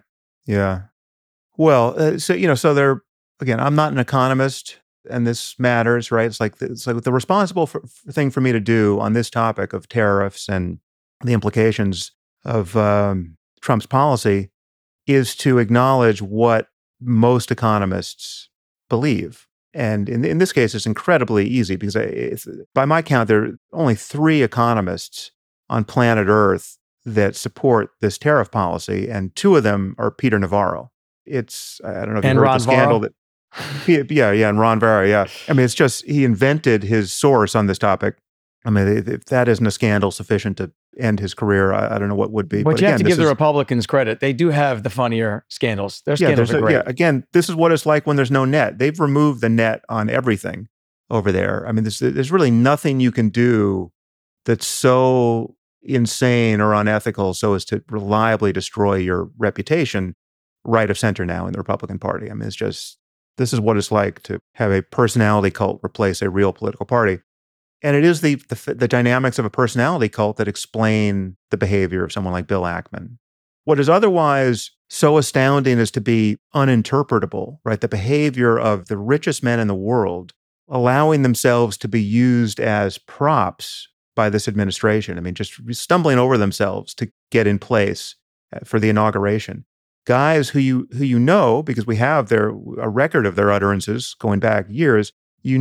Well, so they're, again, I'm not an economist and this matters, right? It's like the responsible thing for me to do on this topic of tariffs and the implications of Trump's policy is to acknowledge what most economists believe. And in this case, it's incredibly easy because by my count, there are only 3 economists on planet Earth that support this tariff policy, and 2 of them are Peter Navarro. I don't know if you heard the scandal that. And Ron Varro, yeah. I mean, it's just he invented his source on this topic. I mean, if that isn't a scandal sufficient to end his career, I don't know what would be. But you have to give the Republicans credit. They do have the funnier scandals. Their scandals are great. Yeah, again, this is what it's like when there's no net. They've removed the net on everything over there. I mean, there's really nothing you can do that's so insane or unethical so as to reliably destroy your reputation right of center now in the Republican Party. I mean, this is what it's like to have a personality cult replace a real political party. And it is the dynamics of a personality cult that explain the behavior of someone like Bill Ackman. What is otherwise so astounding as to be uninterpretable, right? The behavior of the richest men in the world allowing themselves to be used as props by this administration. I mean, just stumbling over themselves to get in place for the inauguration. Guys who you know, because we have a record of their utterances going back years, do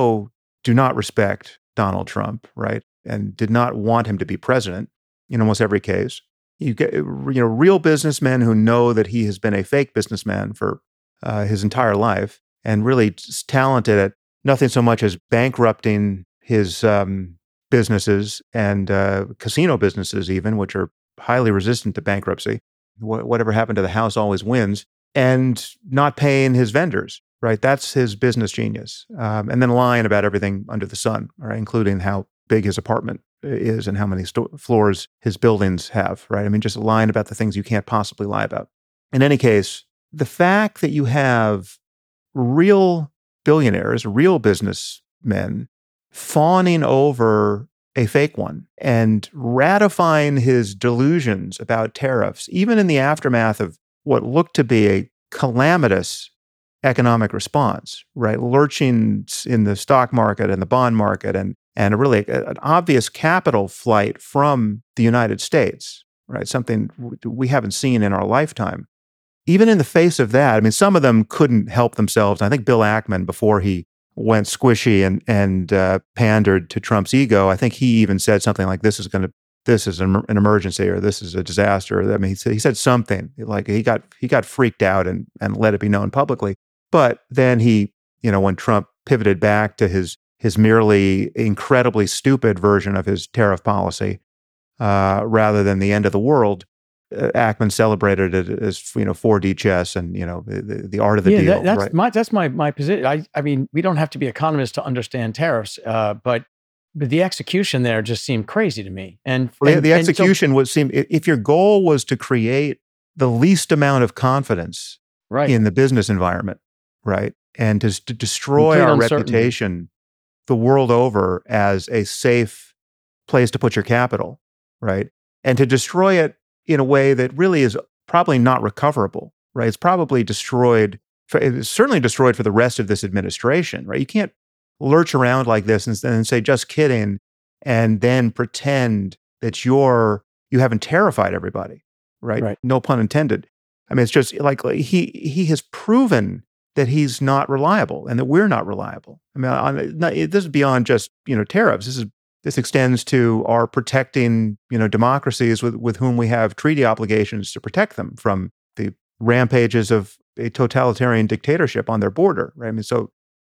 not respect Donald Trump, right? And did not want him to be president in almost every case. You get, real businessmen who know that he has been a fake businessman for his entire life and really talented at nothing so much as bankrupting his businesses and casino businesses even, which are highly resistant to bankruptcy. Whatever happened to the house always wins, and not paying his vendors, right? That's his business genius. And then lying about everything under the sun, right? Including how big his apartment is and how many floors his buildings have, right? I mean, just lying about the things you can't possibly lie about. In any case, the fact that you have real billionaires, real businessmen fawning over a fake one and ratifying his delusions about tariffs, even in the aftermath of what looked to be a calamitous economic response, right? Lurching in the stock market and the bond market and really an obvious capital flight from the United States, right? Something we haven't seen in our lifetime. Even in the face of that, I mean, some of them couldn't help themselves. I think Bill Ackman, before he went squishy and pandered to Trump's ego. I think he even said something like, "This is an emergency," or "This is a disaster." I mean, he said something like he got freaked out and let it be known publicly. But then when Trump pivoted back to his merely incredibly stupid version of his tariff policy, rather than the end of the world, Ackman celebrated it as 4D chess and the art of the deal. That's my position. I mean, we don't have to be economists to understand tariffs, but the execution there just seemed crazy to me. And the execution would seem, if your goal was to create the least amount of confidence in the business environment, right, and to destroy our reputation the world over as a safe place to put your capital, right, and to destroy it in a way that really is probably not recoverable, right? It's probably destroyed. It's certainly destroyed for the rest of this administration, right? You can't lurch around like this and then say, "Just kidding," and then pretend that you haven't terrified everybody, right? No pun intended. I mean, it's just like he has proven that he's not reliable and that we're not reliable. I mean, this is beyond just tariffs. This extends to our protecting, democracies with whom we have treaty obligations to protect them from the rampages of a totalitarian dictatorship on their border, right? I mean, so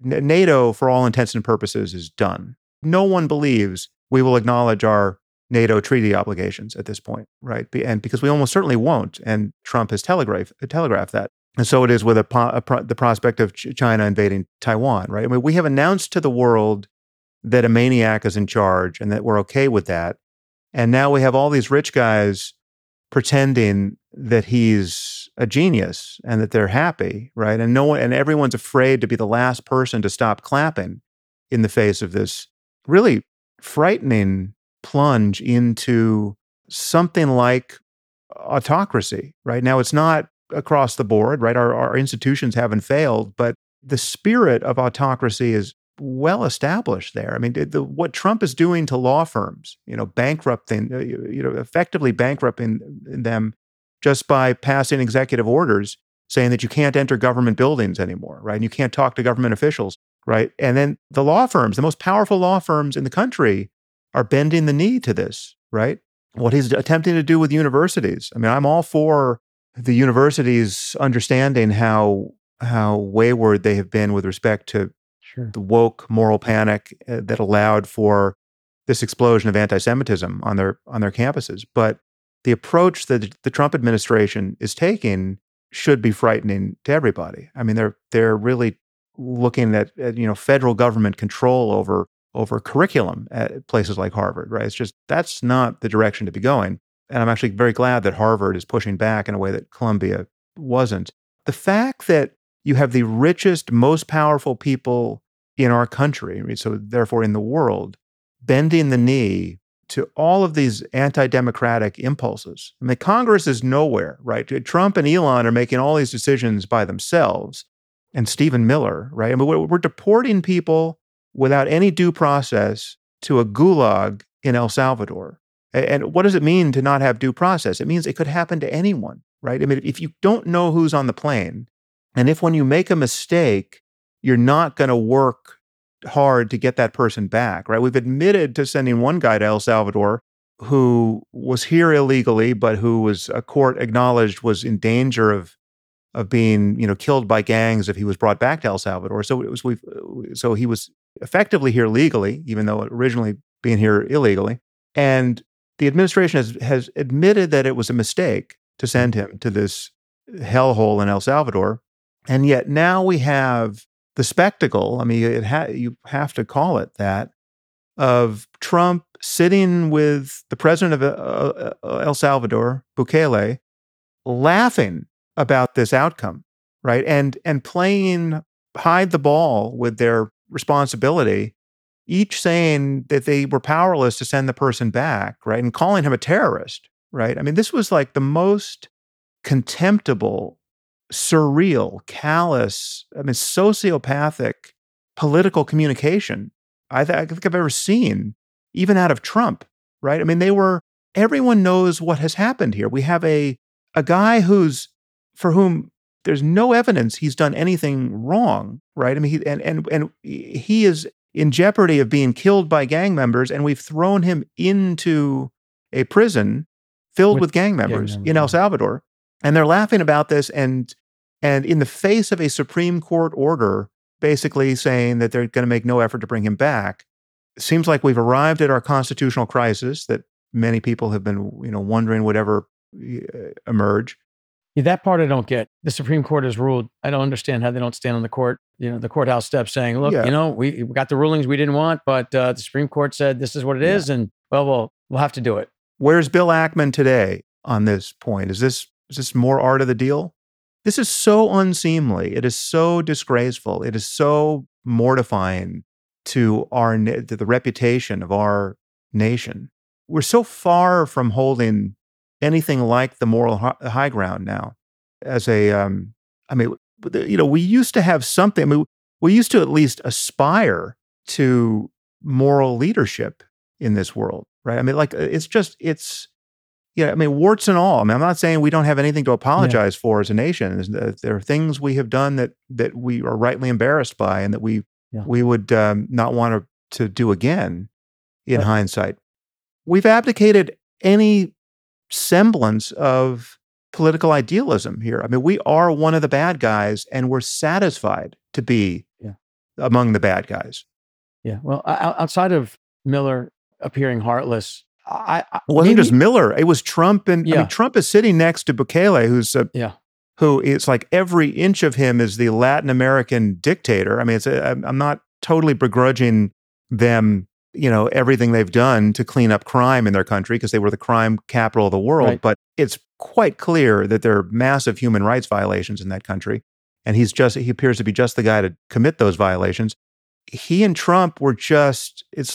NATO, for all intents and purposes, is done. No one believes we will acknowledge our NATO treaty obligations at this point, right? And because we almost certainly won't, and Trump has telegraphed that. And so it is with the prospect of China invading Taiwan, right? I mean, we have announced to the world that a maniac is in charge and that we're okay with that. And now we have all these rich guys pretending that he's a genius and that they're happy, right? And everyone's afraid to be the last person to stop clapping in the face of this really frightening plunge into something like autocracy, right? Now, it's not across the board, right? Our institutions haven't failed, but the spirit of autocracy is well established there. I mean, what Trump is doing to law firms, effectively bankrupting them just by passing executive orders saying that you can't enter government buildings anymore, right? And you can't talk to government officials, right? And then the law firms, the most powerful law firms in the country, are bending the knee to this, right? What he's attempting to do with universities. I mean, I'm all for the universities understanding how wayward they have been with respect to the woke moral panic that allowed for this explosion of anti-Semitism on their campuses. But the approach that the Trump administration is taking should be frightening to everybody. I mean, they're really looking at federal government control over curriculum at places like Harvard, right? It's just, that's not the direction to be going. And I'm actually very glad that Harvard is pushing back in a way that Columbia wasn't. The fact that you have the richest, most powerful people in our country, so therefore in the world, bending the knee to all of these anti-democratic impulses. I mean, Congress is nowhere, right? Trump and Elon are making all these decisions by themselves, and Stephen Miller, right? I mean, we're deporting people without any due process to a gulag in El Salvador. And what does it mean to not have due process? It means it could happen to anyone, right? I mean, if you don't know who's on the plane, and if when you make a mistake, you're not going to work hard to get that person back, right? We've admitted to sending one guy to El Salvador who was here illegally, but who was, a court acknowledged, was in danger of being, killed by gangs if he was brought back to El Salvador. So so he was effectively here legally, even though originally being here illegally. And the administration has admitted that it was a mistake to send him to this hellhole in El Salvador. And yet now we have the spectacle, I mean, you have to call it that, of Trump sitting with the president of El Salvador, Bukele, laughing about this outcome, right? And playing hide the ball with their responsibility, each saying that they were powerless to send the person back, right? And calling him a terrorist, right? I mean, this was like the most contemptible, surreal, callous, I mean, sociopathic political communication I think I've ever seen, even out of Trump, right? I mean, everyone knows what has happened here. We have a guy for whom there's no evidence he's done anything wrong, right? I mean, he is in jeopardy of being killed by gang members, and we've thrown him into a prison filled with gang members in El Salvador, and they're laughing about this, and in the face of a Supreme Court order basically saying that they're going to make no effort to bring him back. It seems like we've arrived at our constitutional crisis that many people have been, wondering would ever emerge. Yeah, that part I don't get. The Supreme Court has ruled. I don't understand how they don't stand on the courthouse steps saying, look, we got the rulings we didn't want, but the Supreme Court said this is what it is, and we'll have to do it. Where's Bill Ackman today on this point? Is this more art of the deal? This is so unseemly. It is so disgraceful. It is so mortifying to the reputation of our nation. We're so far from holding anything like the moral high ground now. We used to have something. I mean, we used to at least aspire to moral leadership in this world, right? I mean, warts and all. I mean, I'm not saying we don't have anything to apologize for as a nation. There are things we have done that we are rightly embarrassed by, and that we would not want to do again in hindsight. We've abdicated any semblance of political idealism here. I mean, we are one of the bad guys, and we're satisfied to be among the bad guys. Yeah. Well, outside of Miller appearing heartless, it wasn't just Miller. It was Trump, and Trump is sitting next to Bukele, who it's like every inch of him is the Latin American dictator. I mean, I'm not totally begrudging them, everything they've done to clean up crime in their country, because they were the crime capital of the world. Right. But it's quite clear that there are massive human rights violations in that country, and he appears to be just the guy to commit those violations. He and Trump were just. It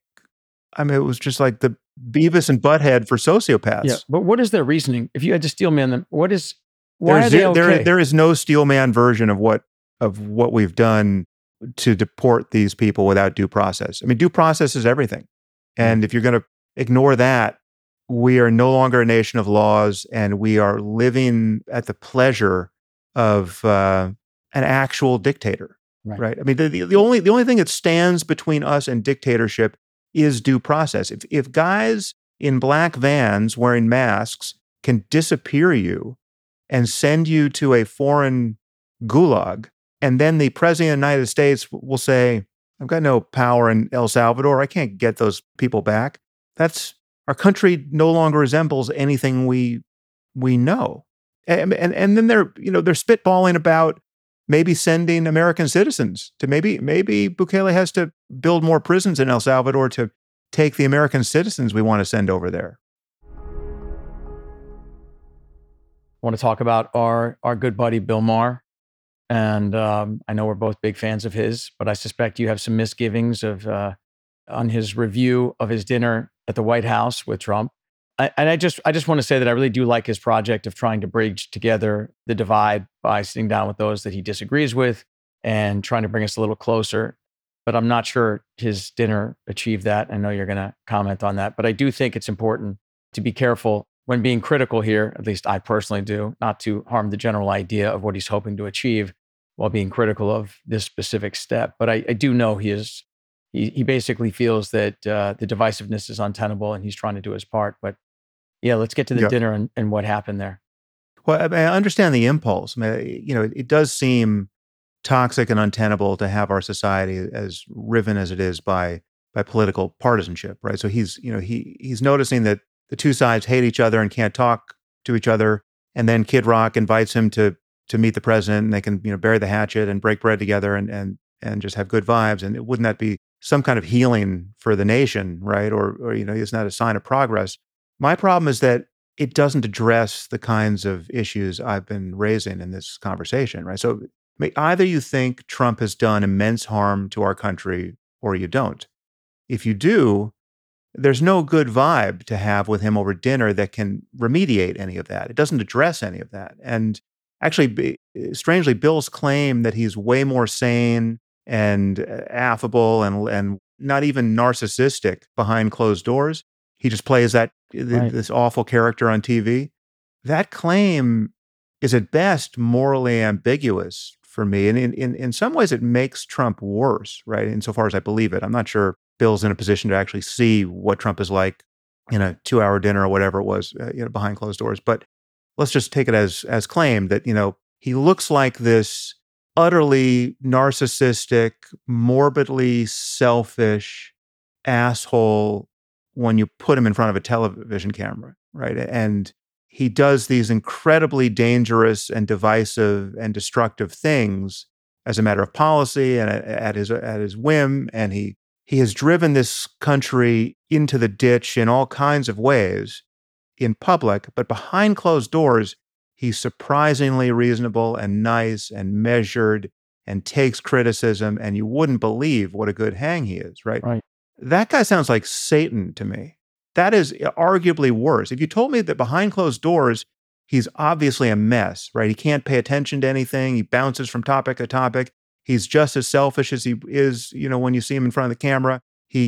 was just like the Beavis and Butthead for sociopaths. Yeah, but what is their reasoning? If you had to steelman them, why are they okay? There is no steelman version of what we've done to deport these people without due process. I mean, due process is everything. And if you're going to ignore that, we are no longer a nation of laws, and we are living at the pleasure of an actual dictator. Right? I mean, the only thing that stands between us and dictatorship is due process. If guys in black vans wearing masks can disappear you and send you to a foreign gulag, and then the president of the United States will say, I've got no power in El Salvador, I can't get those people back. Our country no longer resembles anything we know. And then they're spitballing about maybe sending American citizens to maybe Bukele has to build more prisons in El Salvador to take the American citizens we want to send over there. I want to talk about our good buddy, Bill Maher. And I know we're both big fans of his, but I suspect you have some misgivings on his review of his dinner at the White House with Trump. I just want to say that I really do like his project of trying to bridge together the divide by sitting down with those that he disagrees with and trying to bring us a little closer. But I'm not sure his dinner achieved that. I know you're going to comment on that, but I do think it's important to be careful when being critical here, at least I personally do, not to harm the general idea of what he's hoping to achieve while being critical of this specific step. But I do know he basically feels that the divisiveness is untenable, and he's trying to do his part. But yeah, let's get to the dinner and what happened there. Well, I understand the impulse. I mean, it does seem toxic and untenable to have our society as riven as it is by political partisanship, right? So he's noticing that the two sides hate each other and can't talk to each other, and then Kid Rock invites him to meet the president, and they can bury the hatchet and break bread together and just have good vibes. And wouldn't that be some kind of healing for the nation, right? Or isn't that a sign of progress? My problem is that it doesn't address the kinds of issues I've been raising in this conversation, right? So either you think Trump has done immense harm to our country, or you don't. If you do, there's no good vibe to have with him over dinner that can remediate any of that. It doesn't address any of that. And actually, strangely, Bill's claim that he's way more sane and affable and not even narcissistic behind closed doors. He just plays this awful character on TV. That claim is at best morally ambiguous for me. And in some ways, it makes Trump worse, right? Insofar as I believe it. I'm not sure Bill's in a position to actually see what Trump is like in a 2-hour dinner or whatever it was, behind closed doors. But let's just take it as claimed that, he looks like this utterly narcissistic, morbidly selfish asshole when you put him in front of a television camera, right? And he does these incredibly dangerous and divisive and destructive things as a matter of policy and at his whim. And he has driven this country into the ditch in all kinds of ways in public, but behind closed doors, he's surprisingly reasonable and nice and measured and takes criticism, and you wouldn't believe what a good hang he is, right? Right. That guy sounds like Satan to me. That is arguably worse. If you told me that behind closed doors, he's obviously a mess, right? He can't pay attention to anything. He bounces from topic to topic. He's just as selfish as he is, when you see him in front of the camera.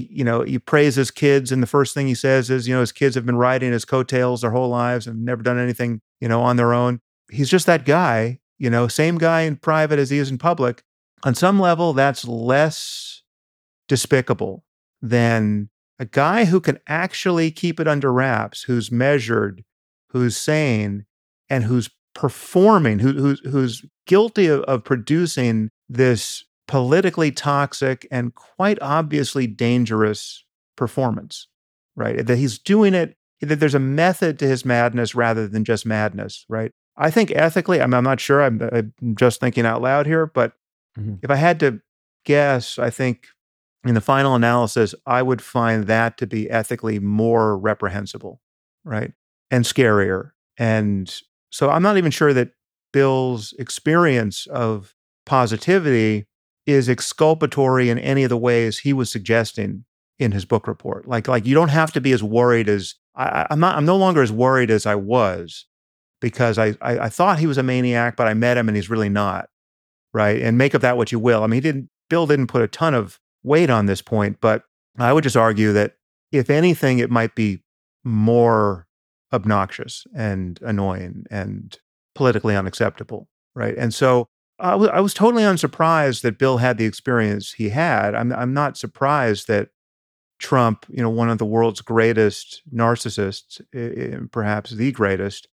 He praises kids, and the first thing he says is, his kids have been riding his coattails their whole lives and never done anything, on their own. He's just that guy, same guy in private as he is in public. On some level, that's less despicable than a guy who can actually keep it under wraps, who's measured, who's sane, and who's performing, who's guilty of producing this politically toxic and quite obviously dangerous performance, right? That he's doing it, that there's a method to his madness rather than just madness, right? I think ethically, I'm not sure, I'm just thinking out loud here, but if I had to guess, I think in the final analysis, I would find that to be ethically more reprehensible, right? And scarier. And so I'm not even sure that Bill's experience of positivity is exculpatory in any of the ways he was suggesting in his book report. Like you don't have to be as worried as I'm no longer as worried as I was, because I thought he was a maniac, but I met him and he's really not, right? And make of that what you will. I mean, Bill didn't put a ton of weight on this point, but I would just argue that if anything, it might be more obnoxious and annoying and politically unacceptable, right? And so I was totally unsurprised that Bill had the experience he had. I'm not surprised that Trump, one of the world's greatest narcissists, perhaps the greatest,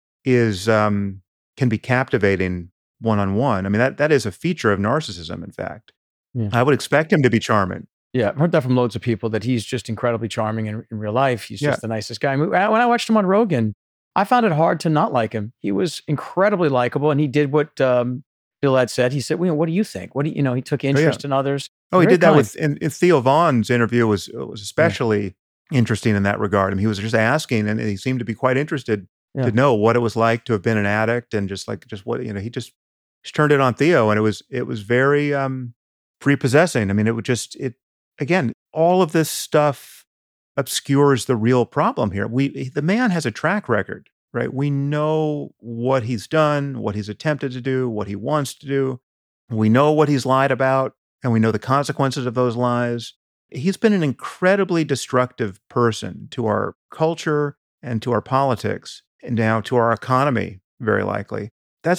can be captivating one-on-one. I mean, that is a feature of narcissism, in fact. Yeah. I would expect him to be charming. Yeah, I've heard that from loads of people, that he's just incredibly charming in real life. He's just the nicest guy. I mean, when I watched him on Rogan, I found it hard to not like him. He was incredibly likable, and he did what Bill had said. He said, what do you think? He took interest in others. He did that in Theo Vaughn's interview was especially interesting in that regard. I mean, he was just asking, and he seemed to be quite interested to know what it was like to have been an addict, and just what, he just turned it on Theo, and it was very prepossessing. I mean, again, all of this stuff obscures the real problem here. The man has a track record, right? We know what he's done, what he's attempted to do, what he wants to do. We know what he's lied about, and we know the consequences of those lies. He's been an incredibly destructive person to our culture and to our politics, and now to our economy, very likely.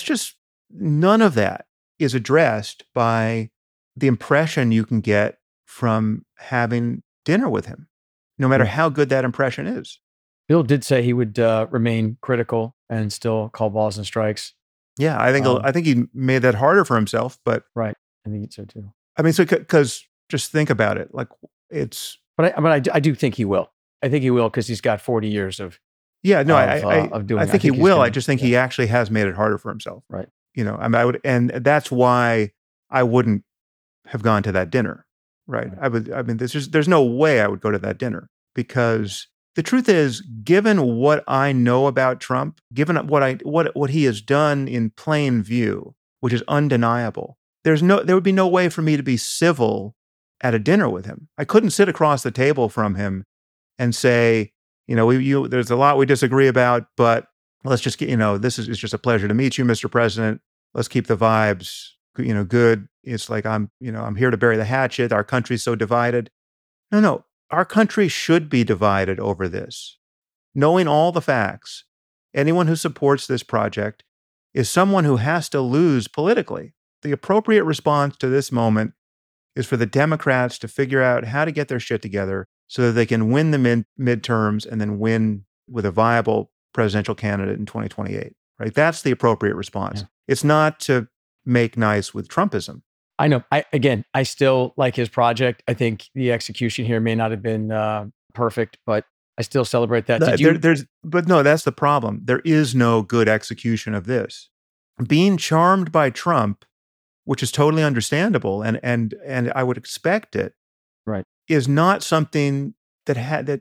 None of that is addressed by the impression you can get from having dinner with him, no matter how good that impression is. Bill did say he would remain critical and still call balls and strikes. Yeah, I think he made that harder for himself, but right, I think so too. I mean, so because just think about it, like it's. But I do think he will. I think he will, because he's got 40 years of. Yeah, no, of doing. I think he will. I just think he actually has made it harder for himself. Right. I mean, and that's why I wouldn't have gone to that dinner. Right. There's no way I would go to that dinner, because the truth is, given what I know about Trump, given what he has done in plain view, which is undeniable, there would be no way for me to be civil at a dinner with him. I couldn't sit across the table from him and say, there's a lot we disagree about, but let's just get, it's just a pleasure to meet you, Mr. President. Let's keep the vibes, good. It's like I'm here to bury the hatchet. Our country's so divided. No. Our country should be divided over this. Knowing all the facts, anyone who supports this project is someone who has to lose politically. The appropriate response to this moment is for the Democrats to figure out how to get their shit together so that they can win the midterms and then win with a viable presidential candidate in 2028, right? That's the appropriate response. Yeah. It's not to make nice with Trumpism. I know. I still like his project. I think the execution here may not have been perfect, but I still celebrate that. But no, that's the problem. There is no good execution of this. Being charmed by Trump, which is totally understandable, and I would expect it, right, is not something that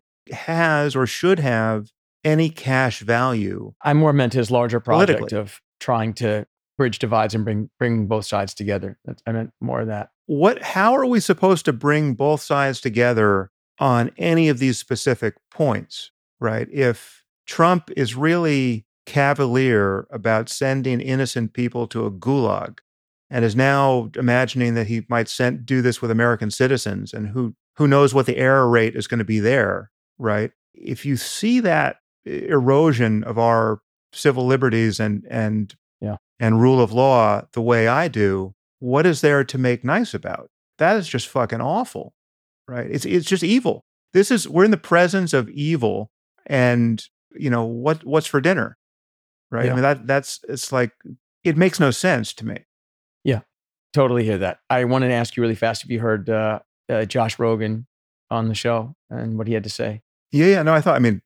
has or should have any cash value. I more meant his larger project politically. of trying to bridge divides and bring both sides together. I meant more of that. How are we supposed to bring both sides together on any of these specific points, right? If Trump is really cavalier about sending innocent people to a gulag and is now imagining that he might do this with American citizens, and who knows what the error rate is going to be there, right? If you see that erosion of our civil liberties and rule of law the way I do, what is there to make nice about? That is just fucking awful, right? It's just evil. We're in the presence of evil, and what's for dinner, right? Yeah. I mean it's like, it makes no sense to me. Yeah, totally hear that. I wanted to ask you really fast if you heard Josh Rogan on the show and what he had to say. Yeah. No,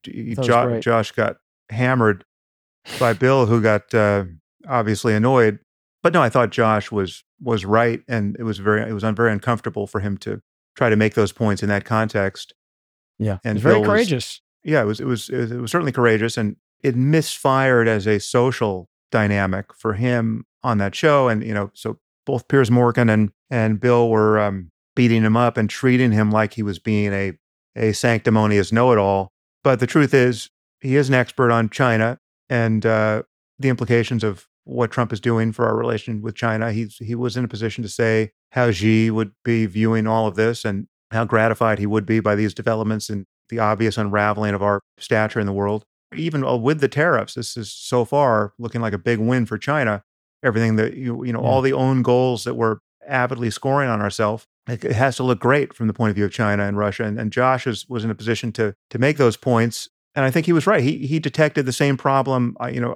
Josh got hammered by Bill, who got obviously annoyed. But no, I thought Josh was right, and it was very uncomfortable for him to try to make those points in that context. Yeah, and it's very courageous. Yeah, it was certainly courageous, and it misfired as a social dynamic for him on that show. And so both Piers Morgan and Bill were beating him up and treating him like he was being a sanctimonious know-it-all. But the truth is, he is an expert on China and the implications of what Trump is doing for our relation with China. He was in a position to say how Xi would be viewing all of this and how gratified he would be by these developments and the obvious unraveling of our stature in the world. Even with the tariffs, this is so far looking like a big win for China. Everything that all the own goals that we're avidly scoring on ourselves, it has to look great from the point of view of China and Russia. And Josh was in a position to make those points. And I think he was right. He detected the same problem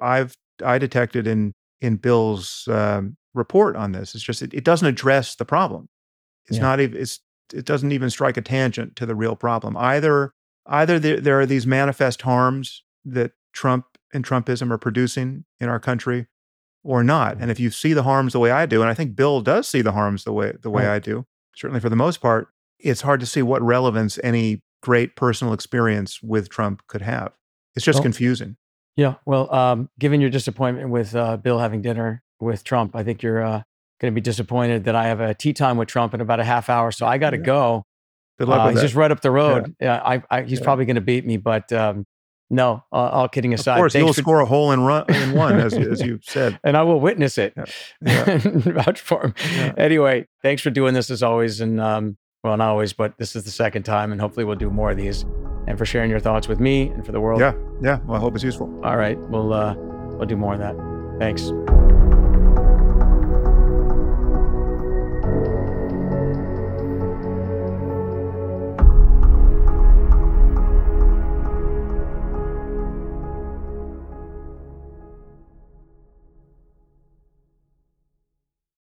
I detected in Bill's report on this. It's just it doesn't address the problem. It's not even it doesn't even strike a tangent to the real problem. Either there are these manifest harms that Trump and Trumpism are producing in our country, or not. And if you see the harms the way I do, and I think Bill does see the harms the way I do, certainly for the most part, it's hard to see what relevance any great personal experience with Trump could have. It's just confusing. Yeah. Well, given your disappointment with Bill having dinner with Trump, I think you're going to be disappointed that I have a tea time with Trump in about a half hour. So I got to go. Good luck with he's that. just right up the road. Yeah. He's probably going to beat me, but no, all kidding aside. Of course, you'll score a hole in one, as you said. And I will witness it. Yeah. Vouch for him. Yeah. Anyway, thanks for doing this as always. And well, not always, but this is the second time, and hopefully we'll do more of these. And for sharing your thoughts with me and for the world. Yeah. Well, I hope it's useful. All right. We'll do more of that. Thanks.